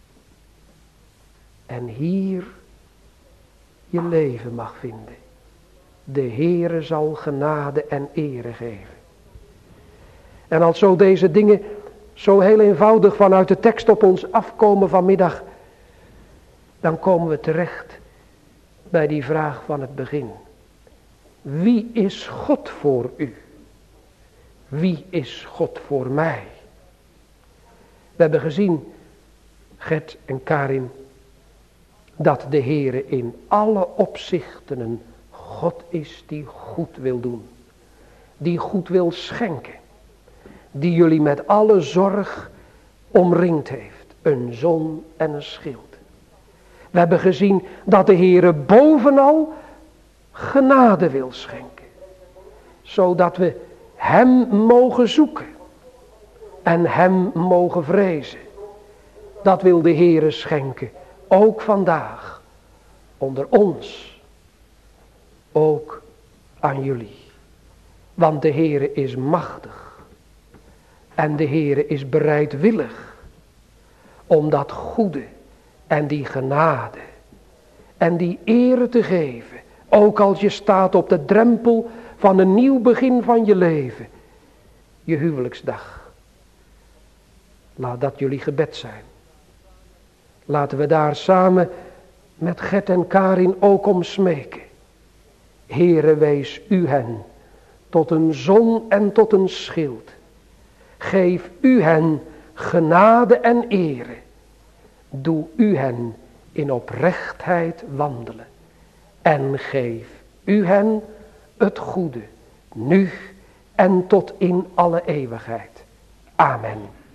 en hier je leven mag vinden. De Heere zal genade en ere geven. En als zo deze dingen zo heel eenvoudig vanuit de tekst op ons afkomen vanmiddag, dan komen we terecht bij die vraag van het begin. Wie is God voor u? Wie is God voor mij? We hebben gezien, Gert en Karin, dat de Heere in alle opzichten een God is die goed wil doen. Die goed wil schenken. Die jullie met alle zorg omringd heeft. Een zon en een schild. We hebben gezien dat de Heere bovenal genade wil schenken. Zodat we hem mogen zoeken. En hem mogen vrezen. Dat wil de Heere schenken. Ook vandaag. Onder ons. Ook aan jullie. Want de Heere is machtig. En de Heere is bereidwillig. Om dat goede. En die genade. En die ere te geven. Ook als je staat op de drempel van een nieuw begin van je leven. Je huwelijksdag. Laat dat jullie gebed zijn. Laten we daar samen met Gert en Karin ook om smeken. Heere, wees u hen tot een zon en tot een schild. Geef u hen genade en ere. Doe u hen in oprechtheid wandelen. En geef u hen het goede, nu en tot in alle eeuwigheid. Amen.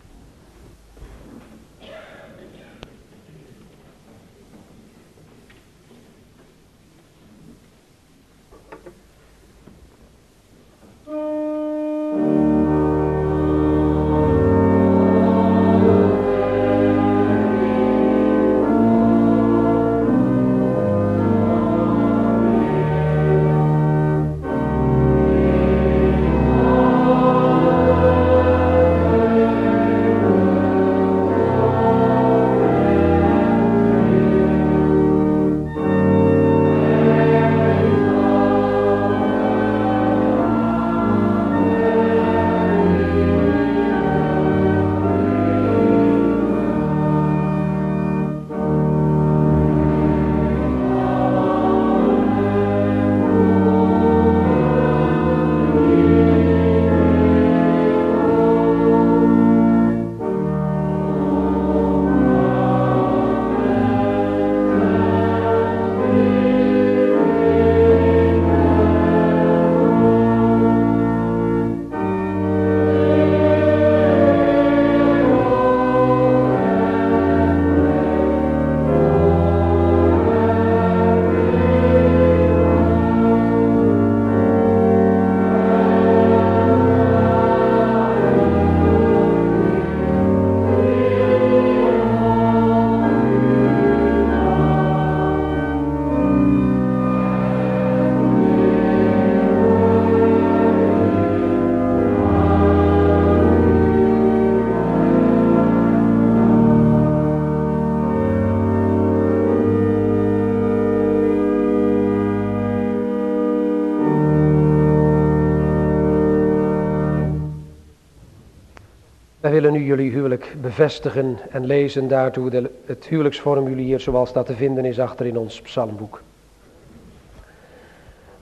Wij willen nu jullie huwelijk bevestigen en lezen daartoe de, het huwelijksformulier zoals dat te vinden is achter in ons psalmboek.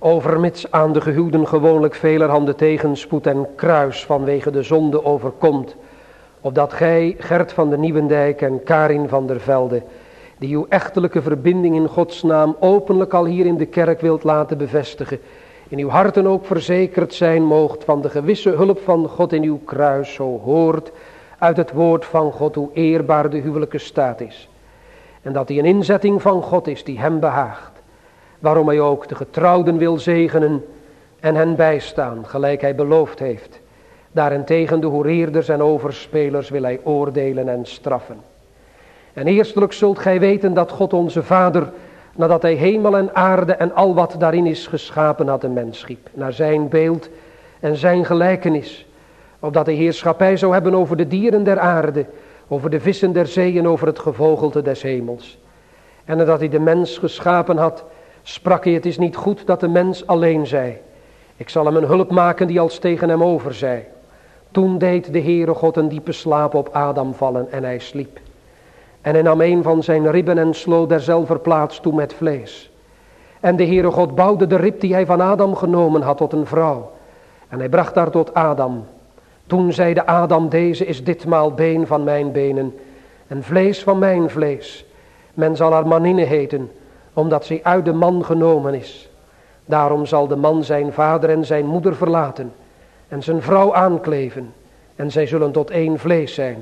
overmits aan de gehuwden gewoonlijk velerhande tegenspoed en kruis vanwege de zonde overkomt, opdat gij, Gert van de Nieuwendijk en Karin van der Velde, die uw echtelijke verbinding in Gods naam openlijk al hier in de kerk wilt laten bevestigen, in uw harten ook verzekerd zijn moogt van de gewisse hulp van God in uw kruis, zo hoort uit het woord van God hoe eerbaar de huwelijke staat is. En dat die een inzetting van God is die hem behaagt, waarom hij ook de getrouwden wil zegenen en hen bijstaan, gelijk hij beloofd heeft. Daarentegen de hoereerders en overspelers wil hij oordelen en straffen. En eerstelijk zult gij weten dat God onze Vader, nadat hij hemel en aarde en al wat daarin is geschapen had, een mens schiep, naar zijn beeld en zijn gelijkenis, opdat hij heerschappij zou hebben over de dieren der aarde, over de vissen der zee en over het gevogelte des hemels. En nadat hij de mens geschapen had, sprak hij: het is niet goed dat de mens alleen zij. Ik zal hem een hulp maken die als tegen hem over zij. Toen deed de Heere God een diepe slaap op Adam vallen en hij sliep. En hij nam een van zijn ribben en sloot derzelver plaats toe met vlees. En de Heere God bouwde de rib die hij van Adam genomen had tot een vrouw. En hij bracht haar tot Adam. Toen zeide Adam: deze is ditmaal been van mijn benen en vlees van mijn vlees. Men zal haar Maninne heten, omdat zij uit de man genomen is. Daarom zal de man zijn vader en zijn moeder verlaten en zijn vrouw aankleven en zij zullen tot één vlees zijn.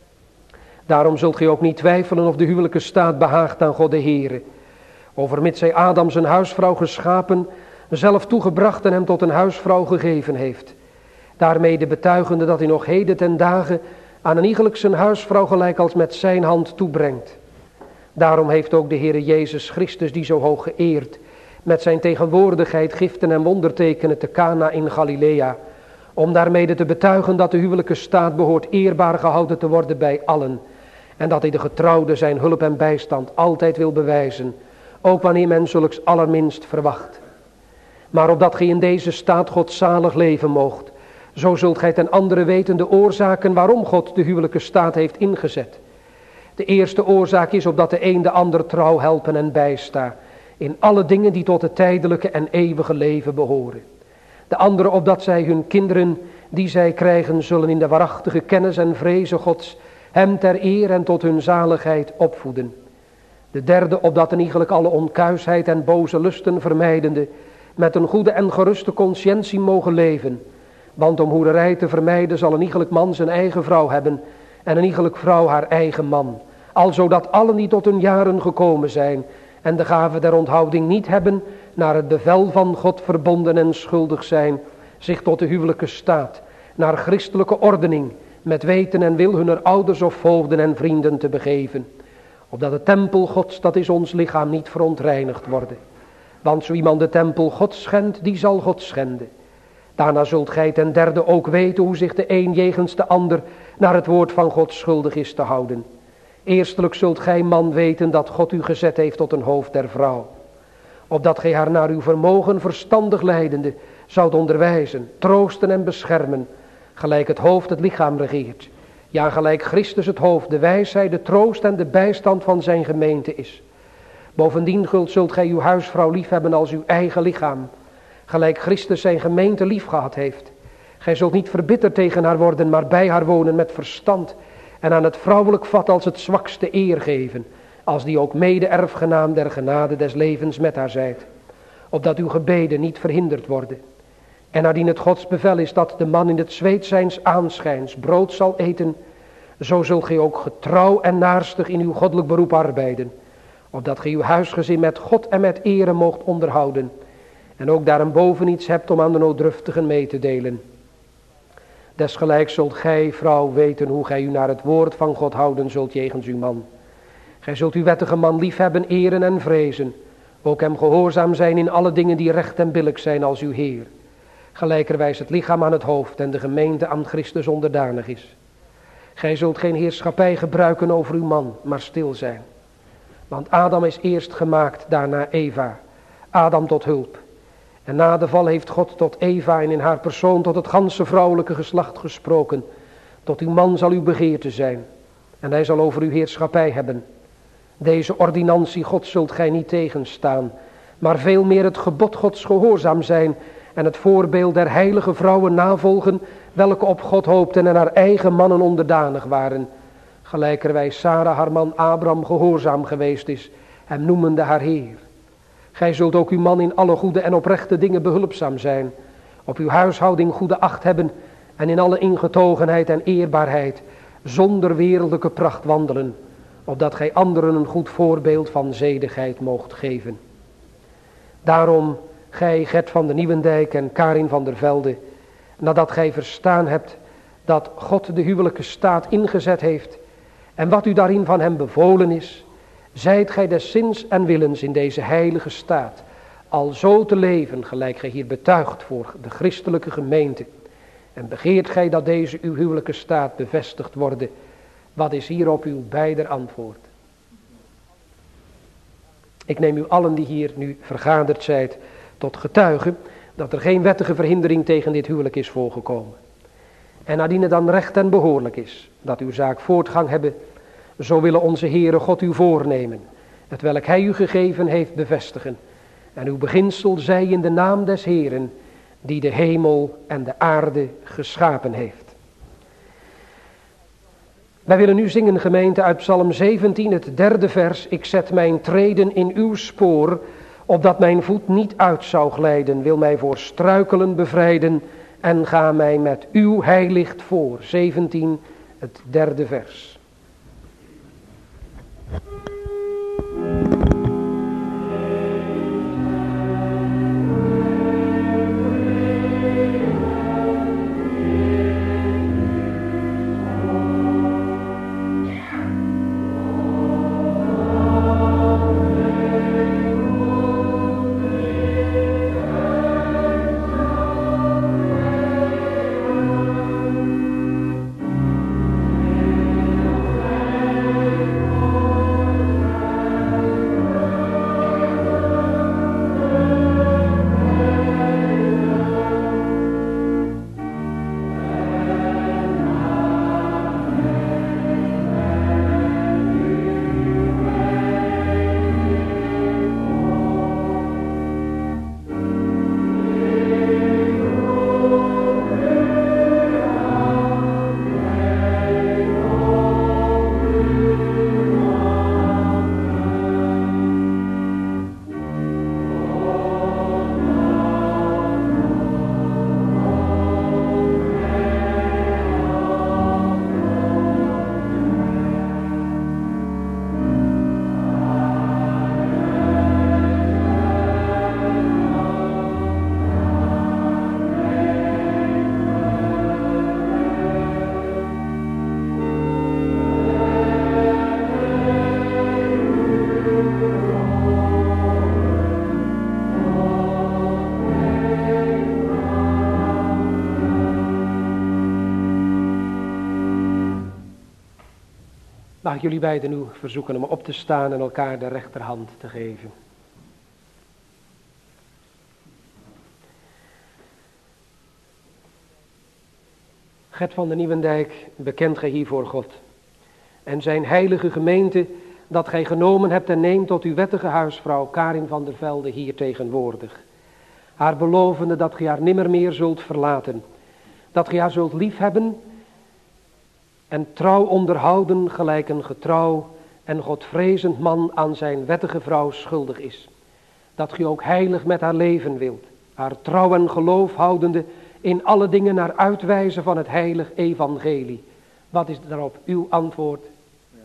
Daarom zult gij ook niet twijfelen of de huwelijke staat behaagt aan God de Heere. Overmits hij Adam zijn huisvrouw geschapen, zelf toegebracht en hem tot een huisvrouw gegeven heeft. Daarmede betuigende dat hij nog heden ten dagen aan een iegelijk zijn huisvrouw gelijk als met zijn hand toebrengt. Daarom heeft ook de Heere Jezus Christus, die zo hoog geëerd, met zijn tegenwoordigheid giften en wondertekenen te Cana in Galilea, om daarmede te betuigen dat de huwelijke staat behoort eerbaar gehouden te worden bij allen, en dat hij de getrouwde zijn hulp en bijstand altijd wil bewijzen, ook wanneer men zulks allerminst verwacht. Maar opdat gij in deze staat godzalig leven moogt, zo zult gij ten andere weten de oorzaken waarom God de huwelijke staat heeft ingezet. De eerste oorzaak is opdat de een de ander trouw helpen en bijsta in alle dingen die tot het tijdelijke en eeuwige leven behoren. De andere opdat zij hun kinderen die zij krijgen zullen in de waarachtige kennis en vrezen Gods hem ter eer en tot hun zaligheid opvoeden. De derde opdat een iegelijk alle onkuisheid en boze lusten vermijdende met een goede en geruste conscientie mogen leven. Want om hoererij te vermijden zal een iegelijk man zijn eigen vrouw hebben en een iegelijk vrouw haar eigen man. Alzodat allen die tot hun jaren gekomen zijn en de gave der onthouding niet hebben, naar het bevel van God verbonden en schuldig zijn, zich tot de huwelijke staat, naar christelijke ordening, met weten en wil hunner ouders of voogden en vrienden te begeven. Opdat de tempel Gods, dat is ons lichaam, niet verontreinigd worden. Want zo iemand de tempel Gods schendt, die zal God schenden. Daarna zult gij ten derde ook weten hoe zich de een jegens de ander naar het woord van God schuldig is te houden. Eerstelijk zult gij, man, weten dat God u gezet heeft tot een hoofd der vrouw. Opdat gij haar naar uw vermogen verstandig leidende zoudt onderwijzen, troosten en beschermen, gelijk het hoofd het lichaam regeert. Ja, gelijk Christus het hoofd, de wijsheid, de troost en de bijstand van zijn gemeente is. Bovendien zult gij uw huisvrouw lief hebben als uw eigen lichaam, gelijk Christus zijn gemeente lief gehad heeft. Gij zult niet verbitterd tegen haar worden, maar bij haar wonen met verstand en aan het vrouwelijk vat als het zwakste eer geven, als die ook mede-erfgenaam der genade des levens met haar zijt, opdat uw gebeden niet verhinderd worden. En nadien het Gods bevel is dat de man in het zweet zijns aanschijns brood zal eten, zo zult gij ook getrouw en naarstig in uw goddelijk beroep arbeiden, opdat gij uw huisgezin met God en met ere moogt onderhouden, en ook daarenboven iets hebt om aan de nooddruftigen mee te delen. Desgelijks zult gij, vrouw, weten hoe gij u naar het woord van God houden zult jegens uw man. Gij zult uw wettige man liefhebben, eren en vrezen, ook hem gehoorzaam zijn in alle dingen die recht en billijk zijn als uw Heer. Gelijkerwijs het lichaam aan het hoofd en de gemeente aan Christus onderdanig is. Gij zult geen heerschappij gebruiken over uw man, maar stil zijn. Want Adam is eerst gemaakt, daarna Eva. Adam tot hulp. En na de val heeft God tot Eva en in haar persoon tot het ganse vrouwelijke geslacht gesproken. Tot uw man zal uw begeerte zijn. En hij zal over uw heerschappij hebben. Deze ordinantie God zult gij niet tegenstaan. maar veel meer het gebod Gods gehoorzaam zijn en het voorbeeld der heilige vrouwen navolgen, welke op God hoopten en haar eigen mannen onderdanig waren. Gelijkerwijs Sarah haar man Abraham gehoorzaam geweest is, hem noemende haar Heer. Gij zult ook uw man in alle goede en oprechte dingen behulpzaam zijn, op uw huishouding goede acht hebben en in alle ingetogenheid en eerbaarheid, zonder wereldlijke pracht wandelen, opdat gij anderen een goed voorbeeld van zedigheid moogt geven. Daarom, gij Gert van de Nieuwendijk en Karin van der Velde, nadat gij verstaan hebt dat God de huwelijke staat ingezet heeft en wat u daarin van hem bevolen is, zijt gij des zins en willens in deze heilige staat al zo te leven, gelijk gij hier betuigt voor de christelijke gemeente, en begeert gij dat deze uw huwelijke staat bevestigd worden. Wat is hierop uw beider antwoord? Ik neem u allen die hier nu vergaderd zijt tot getuige dat er geen wettige verhindering tegen dit huwelijk is voorgekomen. En nadien het dan recht en behoorlijk is dat uw zaak voortgang hebben, zo willen onze Heere God u voornemen, het welk hij u gegeven heeft bevestigen. En uw beginsel zij in de naam des Heeren, die de hemel en de aarde geschapen heeft. Wij willen nu zingen, gemeente, uit Psalm zeventien, het derde vers. Ik zet mijn treden in uw spoor, opdat mijn voet niet uit zou glijden. Wil mij voor struikelen bevrijden en ga mij met uw heilicht voor. zeventien, het derde vers. Mag ik jullie beiden nu verzoeken om op te staan en elkaar de rechterhand te geven. Gert van de Nieuwendijk, bekent gij hier voor God en zijn heilige gemeente, dat gij genomen hebt en neemt tot uw wettige huisvrouw Karin van der Velde hier tegenwoordig. Haar belovende dat gij haar nimmer meer zult verlaten, dat gij haar zult liefhebben en trouw onderhouden gelijk een getrouw en godvrezend man aan zijn wettige vrouw schuldig is. Dat gij ook heilig met haar leven wilt, haar trouw en geloof houdende in alle dingen naar uitwijzen van het heilig evangelie. Wat is daarop uw antwoord? Ja.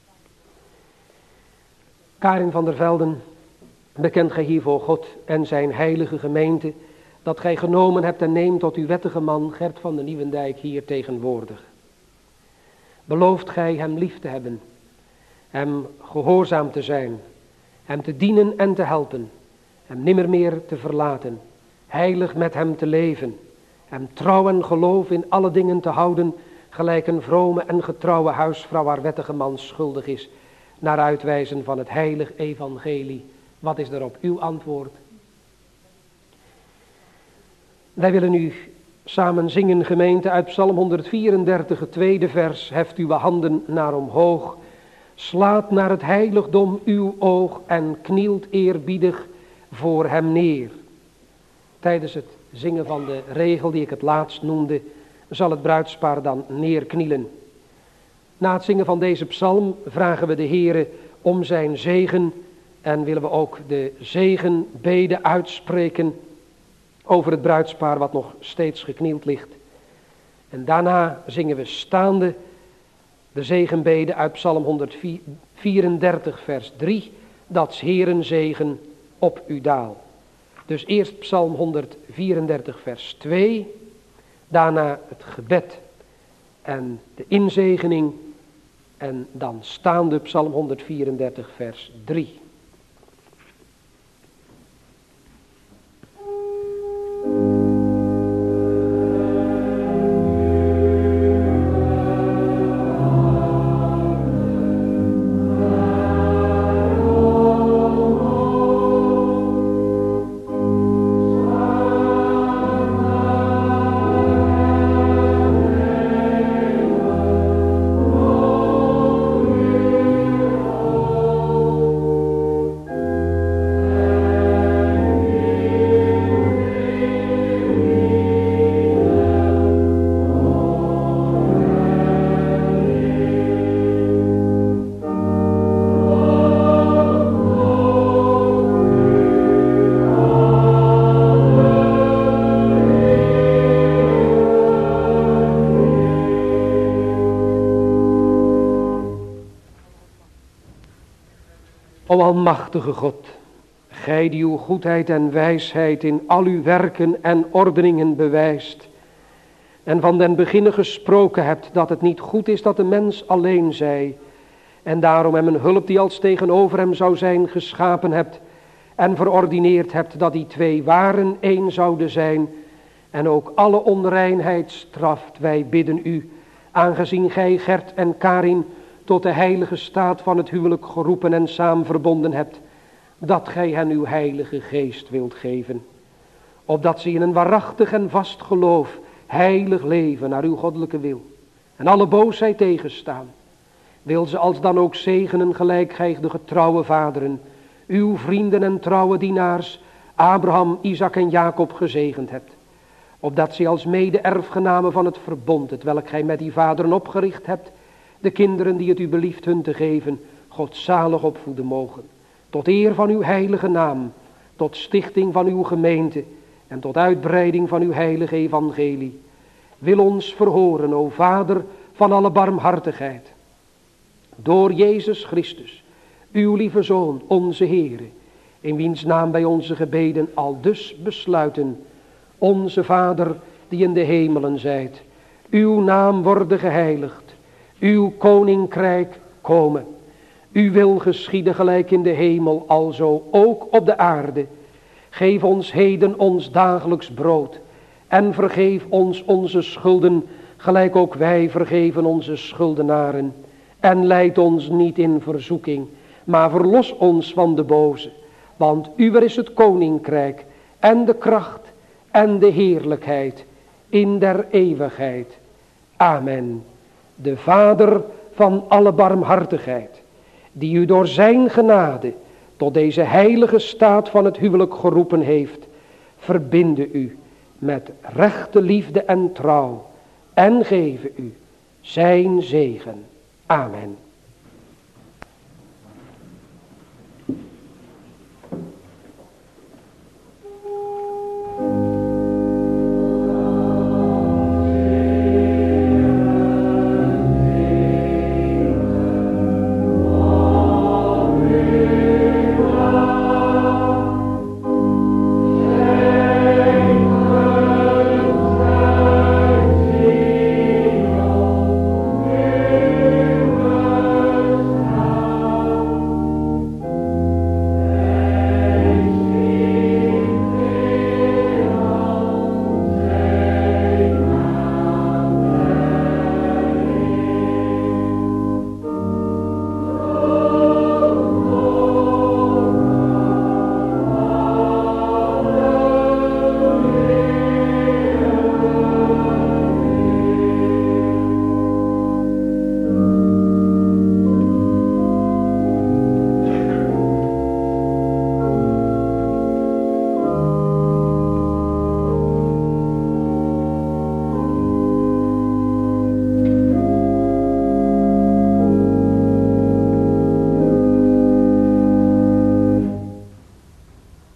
Karin van der Velden, bekent gij hier voor God en zijn heilige gemeente, dat gij genomen hebt en neemt tot uw wettige man Gert van de Nieuwendijk hier tegenwoordig. Belooft gij hem lief te hebben, hem gehoorzaam te zijn, hem te dienen en te helpen, hem nimmer meer te verlaten, heilig met hem te leven, hem trouw en geloof in alle dingen te houden, gelijk een vrome en getrouwe huisvrouw haar wettige man schuldig is, naar uitwijzen van het heilig evangelie. Wat is daarop uw antwoord? Wij willen nu samen zingen, gemeente, uit Psalm honderdvierendertig, het tweede vers. Heft uw handen naar omhoog, slaat naar het heiligdom uw oog en knielt eerbiedig voor hem neer. Tijdens het zingen van de regel die ik het laatst noemde, zal het bruidspaar dan neerknielen. Na het zingen van deze psalm vragen we de Heere om zijn zegen en willen we ook de zegenbede uitspreken over het bruidspaar wat nog steeds geknield ligt. En daarna zingen we staande de zegenbede uit psalm honderdvierendertig vers drie, dat 's Heeren zegen op u daal. Dus eerst psalm honderdvierendertig vers twee, daarna het gebed en de inzegening en dan staande psalm honderdvierendertig vers drie. O almachtige God, gij die uw goedheid en wijsheid in al uw werken en ordeningen bewijst, en van den beginne gesproken hebt dat het niet goed is dat de mens alleen zij, en daarom hem een hulp die als tegenover hem zou zijn geschapen hebt, en verordineerd hebt dat die twee waren één zouden zijn, en ook alle onreinheid straft. Wij bidden u, aangezien gij Gert en Karin tot de heilige staat van het huwelijk geroepen en samen verbonden hebt, dat gij hen uw heilige geest wilt geven, opdat ze in een waarachtig en vast geloof heilig leven naar uw goddelijke wil, en alle boosheid tegenstaan. Wil ze als dan ook zegenen gelijk gij de getrouwe vaderen, uw vrienden en trouwe dienaars, Abraham, Isaac en Jacob gezegend hebt, opdat ze als mede-erfgenamen van het verbond, het welk gij met die vaderen opgericht hebt, de kinderen die het u belieft hun te geven, godzalig opvoeden mogen, tot eer van uw heilige naam, tot stichting van uw gemeente en tot uitbreiding van uw heilige evangelie. Wil ons verhoren, o Vader van alle barmhartigheid, door Jezus Christus, uw lieve Zoon, onze Heere, in wiens naam wij onze gebeden aldus besluiten. Onze Vader die in de hemelen zijt, uw naam worden geheiligd, uw koninkrijk komen, uw wil geschieden gelijk in de hemel, alzo ook op de aarde. Geef ons heden ons dagelijks brood en vergeef ons onze schulden, gelijk ook wij vergeven onze schuldenaren. En leid ons niet in verzoeking, maar verlos ons van de boze. Want uwer is het koninkrijk en de kracht en de heerlijkheid in der eeuwigheid. Amen. De Vader van alle barmhartigheid, die u door zijn genade tot deze heilige staat van het huwelijk geroepen heeft, verbinde u met rechte liefde en trouw en geven u zijn zegen. Amen. Amen.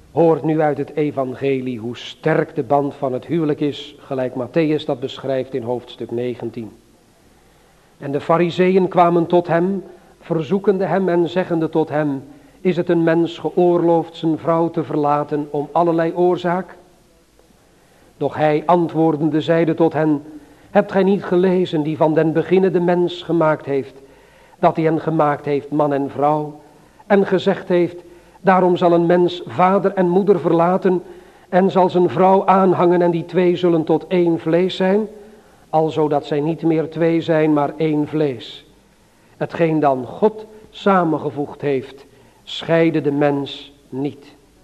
Hoort nu uit het evangelie hoe sterk de band van het huwelijk is, gelijk Matthäus dat beschrijft in hoofdstuk negentien. En de Farizeeën kwamen tot hem, verzoekende hem en zeggende tot hem: is het een mens geoorloofd zijn vrouw te verlaten om allerlei oorzaak? Doch hij antwoordende zeide tot hen: hebt gij niet gelezen die van den beginne de mens gemaakt heeft, dat hij hen gemaakt heeft man en vrouw, en gezegd heeft: daarom zal een mens vader en moeder verlaten en zal zijn vrouw aanhangen en die twee zullen tot één vlees zijn, alzo dat zij niet meer twee zijn, maar één vlees. Hetgeen dan God samengevoegd heeft, scheide de mens niet.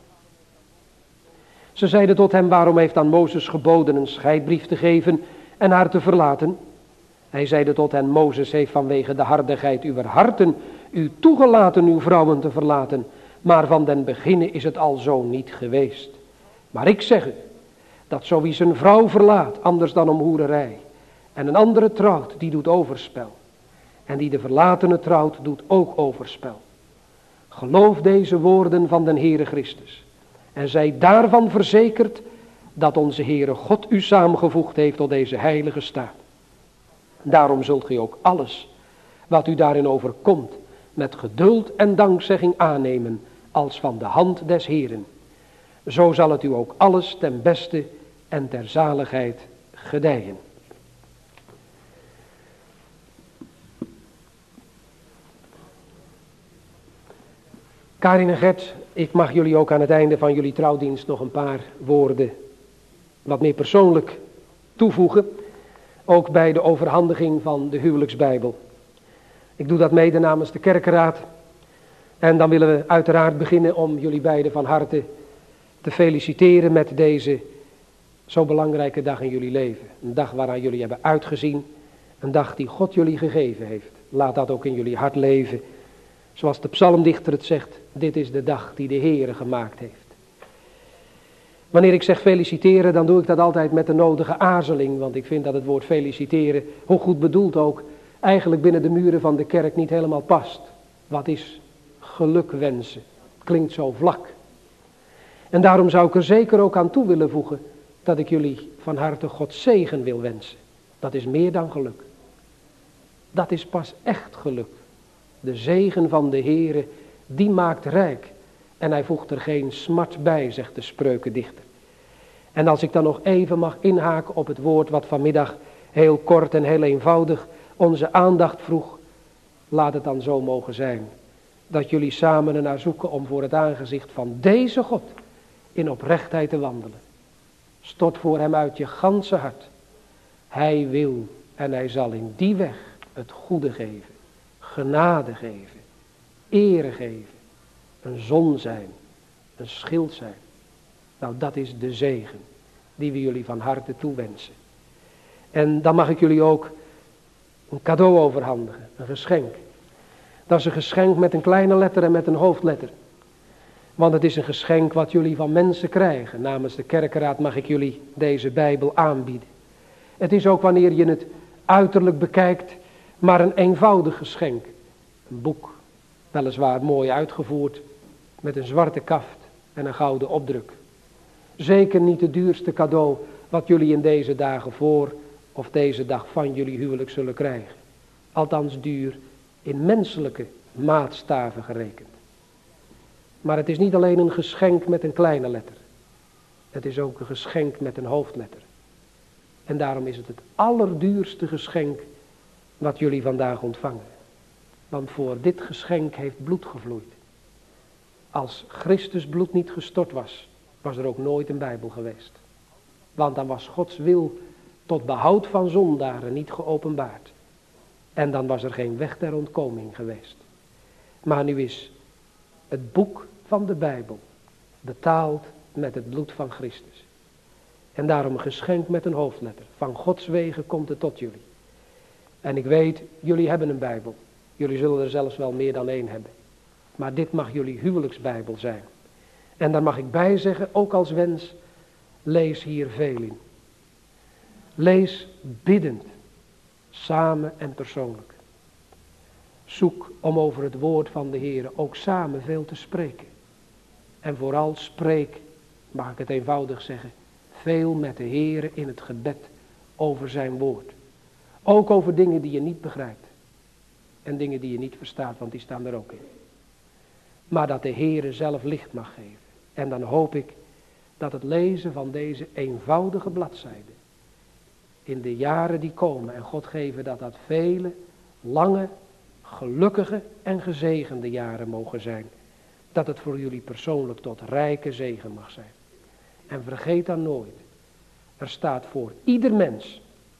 Ze zeiden tot hem: waarom heeft dan Mozes geboden een scheidbrief te geven en haar te verlaten? Hij zeide tot hen: Mozes heeft vanwege de hardigheid uw harten u toegelaten uw vrouwen te verlaten, maar van den beginne is het al zo niet geweest. Maar ik zeg u, dat zo wie zijn vrouw verlaat, anders dan om hoererij, en een andere trouwt, die doet overspel. En die de verlatene trouwt, doet ook overspel. Geloof deze woorden van den Heere Christus. En zij daarvan verzekerd dat onze Heere God u samengevoegd heeft tot deze heilige staat. Daarom zult gij ook alles wat u daarin overkomt met geduld en dankzegging aannemen als van de hand des Heeren. Zo zal het u ook alles ten beste en ter zaligheid gedijen. Karin en Gert, ik mag jullie ook aan het einde van jullie trouwdienst nog een paar woorden wat meer persoonlijk toevoegen. Ook bij de overhandiging van de huwelijksbijbel. Ik doe dat mede namens de kerkenraad. En dan willen we uiteraard beginnen om jullie beiden van harte te feliciteren met deze zo belangrijke dag in jullie leven. Een dag waaraan jullie hebben uitgezien. Een dag die God jullie gegeven heeft. Laat dat ook in jullie hart leven. Zoals de psalmdichter het zegt, dit is de dag die de Heere gemaakt heeft. Wanneer ik zeg feliciteren, dan doe ik dat altijd met de nodige aarzeling. Want ik vind dat het woord feliciteren, hoe goed bedoeld ook, eigenlijk binnen de muren van de kerk niet helemaal past. Wat is geluk wensen? Klinkt zo vlak. En daarom zou ik er zeker ook aan toe willen voegen dat ik jullie van harte Gods zegen wil wensen. Dat is meer dan geluk. Dat is pas echt geluk. De zegen van de Heere, die maakt rijk. En hij voegt er geen smart bij, zegt de spreukendichter. En als ik dan nog even mag inhaken op het woord wat vanmiddag heel kort en heel eenvoudig onze aandacht vroeg. Laat het dan zo mogen zijn. Dat jullie samen ernaar zoeken om voor het aangezicht van deze God in oprechtheid te wandelen. Stort voor hem uit je ganse hart. Hij wil en hij zal in die weg het goede geven. Genade geven. Ere geven. Een zon zijn. Een schild zijn. Nou, dat is de zegen die we jullie van harte toewensen. En dan mag ik jullie ook een cadeau overhandigen. Een geschenk. Dat is een geschenk met een kleine letter en met een hoofdletter. Want het is een geschenk wat jullie van mensen krijgen. Namens de kerkenraad mag ik jullie deze Bijbel aanbieden. Het is ook wanneer je het uiterlijk bekijkt, maar een eenvoudig geschenk. Een boek, weliswaar mooi uitgevoerd, met een zwarte kaft en een gouden opdruk. Zeker niet het duurste cadeau wat jullie in deze dagen voor of deze dag van jullie huwelijk zullen krijgen. Althans duur in menselijke maatstaven gerekend. Maar het is niet alleen een geschenk met een kleine letter. Het is ook een geschenk met een hoofdletter. En daarom is het het allerduurste geschenk wat jullie vandaag ontvangen. Want voor dit geschenk heeft bloed gevloeid. Als Christus bloed niet gestort was, was er ook nooit een Bijbel geweest. Want dan was Gods wil tot behoud van zondaren niet geopenbaard. En dan was er geen weg der ontkoming geweest. Maar nu is het boek van de Bijbel betaald met het bloed van Christus. En daarom een geschenk met een hoofdletter. Van Gods wegen komt het tot jullie. En ik weet, jullie hebben een Bijbel. Jullie zullen er zelfs wel meer dan één hebben. Maar dit mag jullie huwelijksbijbel zijn. En daar mag ik bij zeggen, ook als wens, lees hier veel in. Lees biddend, samen en persoonlijk. Zoek om over het woord van de Heer ook samen veel te spreken. En vooral spreek mag ik het eenvoudig zeggen, veel met de Heere in het gebed over zijn woord. Ook over dingen die je niet begrijpt. En dingen die je niet verstaat, want die staan er ook in. Maar dat de Heere zelf licht mag geven. En dan hoop ik dat het lezen van deze eenvoudige bladzijde in de jaren die komen, en God geven dat dat vele, lange, gelukkige en gezegende jaren mogen zijn. Dat het voor jullie persoonlijk tot rijke zegen mag zijn. En vergeet dan nooit, er staat voor ieder mens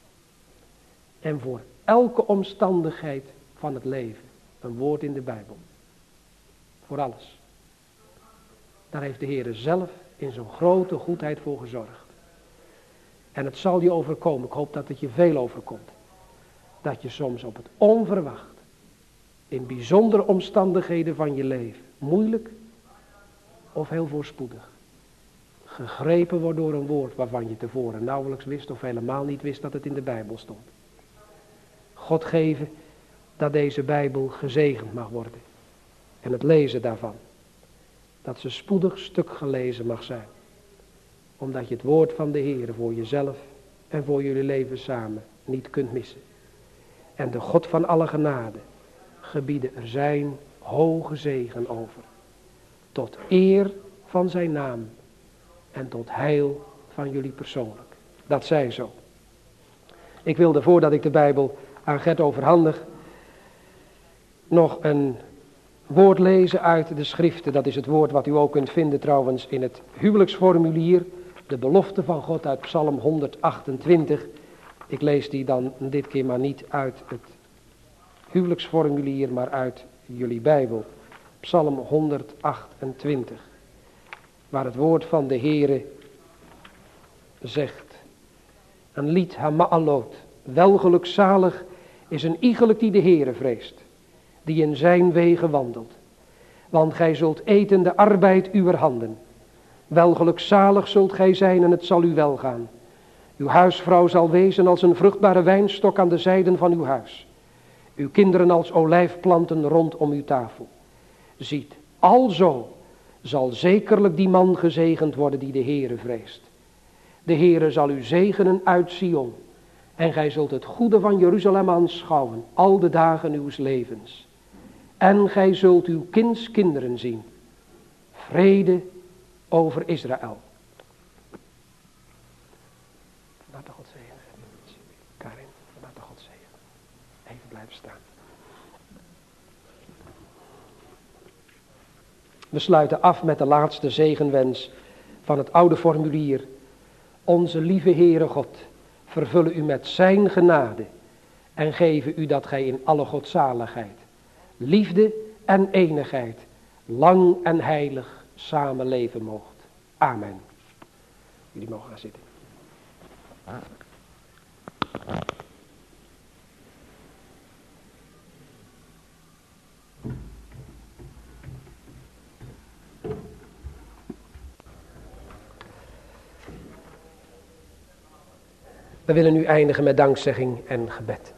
en voor elke omstandigheid van het leven een woord in de Bijbel. Voor alles. Daar heeft de Heer zelf in zo'n grote goedheid voor gezorgd. En het zal je overkomen, ik hoop dat het je veel overkomt. Dat je soms op het onverwacht, in bijzondere omstandigheden van je leven, moeilijk of heel voorspoedig, gegrepen wordt door een woord waarvan je tevoren nauwelijks wist of helemaal niet wist dat het in de Bijbel stond. God geven dat deze Bijbel gezegend mag worden. En het lezen daarvan. Dat ze spoedig stuk gelezen mag zijn. Omdat je het woord van de Heer voor jezelf en voor jullie leven samen niet kunt missen. En de God van alle genade gebieden er zijn hoge zegen over. Tot eer van zijn naam en tot heil van jullie persoonlijk. Dat zij zo. Ik wilde voordat ik de Bijbel aan Gert overhandig nog een woord lezen uit de schriften. Dat is het woord wat u ook kunt vinden trouwens in het huwelijksformulier. De belofte van God uit Psalm honderdachtentwintig. Ik lees die dan dit keer maar niet uit het huwelijksformulier, maar uit jullie Bijbel. Psalm honderdachtentwintig. Waar het woord van de Heere zegt. Een lied Hama'alot. Welgelukzalig is een iegelijk die de Heere vreest. Die in zijn wegen wandelt. Want gij zult eten de arbeid uwer handen. Welgelukzalig zult gij zijn en het zal u welgaan. Uw huisvrouw zal wezen als een vruchtbare wijnstok aan de zijden van uw huis. Uw kinderen als olijfplanten rondom uw tafel. Ziet, alzo zal zekerlijk die man gezegend worden die de Heere vreest. De Heere zal u zegenen uit Sion. En gij zult het goede van Jeruzalem aanschouwen, al de dagen uws levens. En gij zult uw kindskinderen zien. Vrede over Israël. Laat de God zegenen. Karin, laat de God zegenen. Even blijven staan. We sluiten af met de laatste zegenwens van het oude formulier. Onze lieve Heere God, vervulle u met zijn genade en geven u dat gij in alle godzaligheid, liefde en enigheid, lang en heilig samen leven moogt. Amen. Jullie mogen gaan zitten. We willen nu eindigen met dankzegging en gebed.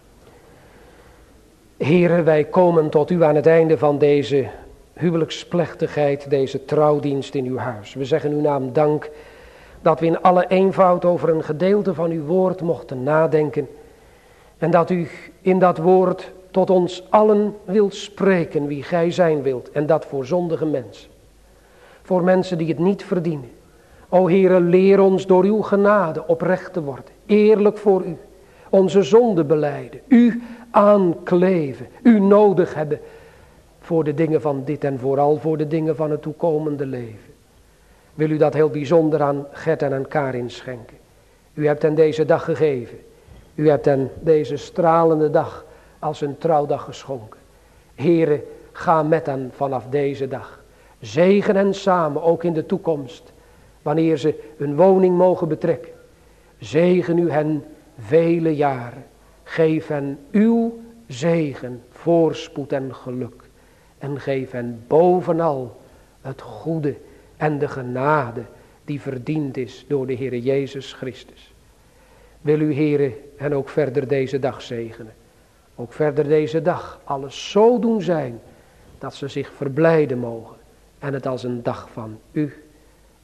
Heere, wij komen tot u aan het einde van deze huwelijksplechtigheid, deze trouwdienst in uw huis. We zeggen uw naam dank dat we in alle eenvoud over een gedeelte van uw woord mochten nadenken. En dat u in dat woord tot ons allen wilt spreken wie gij zijn wilt. En dat voor zondige mensen. Voor mensen die het niet verdienen. O Heere, leer ons door uw genade oprecht te worden. Eerlijk voor u. Onze zonde belijden. U aankleven. U nodig hebben. Voor de dingen van dit en vooral voor de dingen van het toekomende leven. Wil u dat heel bijzonder aan Gert en aan Karin schenken. U hebt hen deze dag gegeven. U hebt hen deze stralende dag als een trouwdag geschonken. Heere, ga met hen vanaf deze dag. Zegen hen samen, ook in de toekomst. Wanneer ze een woning mogen betrekken. Zegen u hen vele jaren. Geef hen uw zegen, voorspoed en geluk. En geef hen bovenal het goede en de genade die verdiend is door de Heere Jezus Christus. Wil u, Heere, hen ook verder deze dag zegenen. Ook verder deze dag alles zo doen zijn dat ze zich verblijden mogen. En het als een dag van u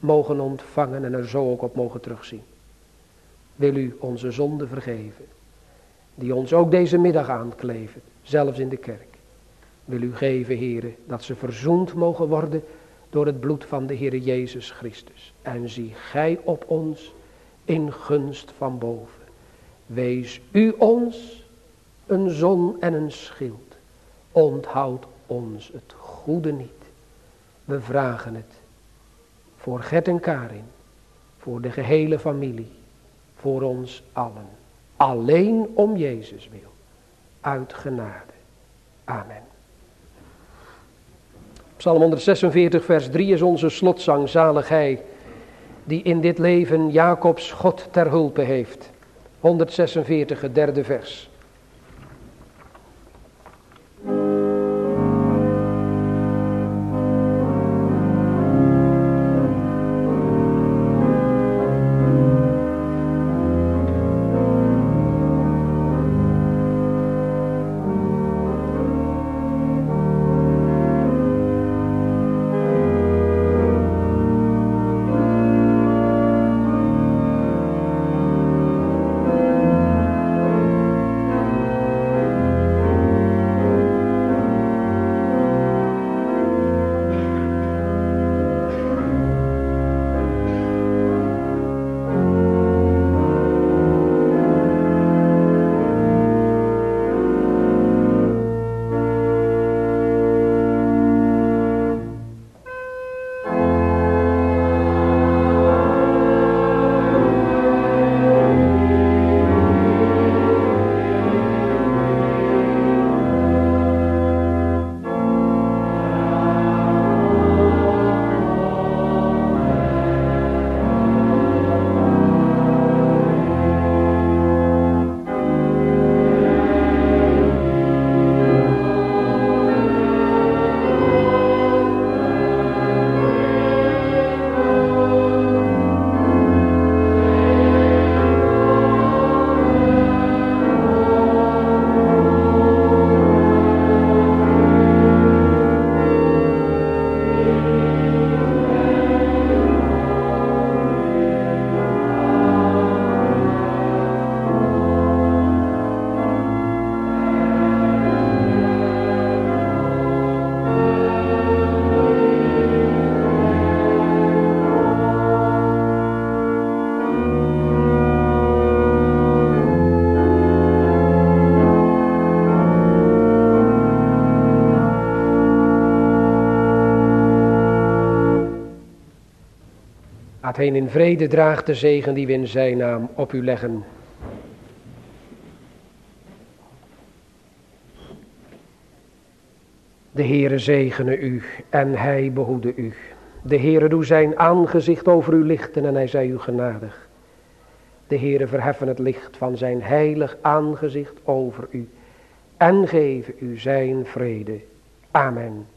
mogen ontvangen en er zo ook op mogen terugzien. Wil u onze zonde vergeven, die ons ook deze middag aankleven, zelfs in de kerk. Wil u geven, Heere, dat ze verzoend mogen worden door het bloed van de Heere Jezus Christus. En zie gij op ons in gunst van boven. Wees u ons een zon en een schild. Onthoud ons het goede niet. We vragen het voor Gert en Karin, voor de gehele familie, voor ons allen. Alleen om Jezus wil, uit genade. Amen. Psalm honderdzesenveertig vers drie is onze slotzang. Zalig hij die in dit leven Jacobs God ter hulpe heeft. honderdzesenveertig, het derde vers. Gaat heen in vrede, draagt de zegen die we in zijn naam op u leggen. De Heere zegene u en hij behoede u. De Heere doe zijn aangezicht over u lichten en hij zij u genadig. De Heere verheffen het licht van zijn heilig aangezicht over u en geven u zijn vrede. Amen.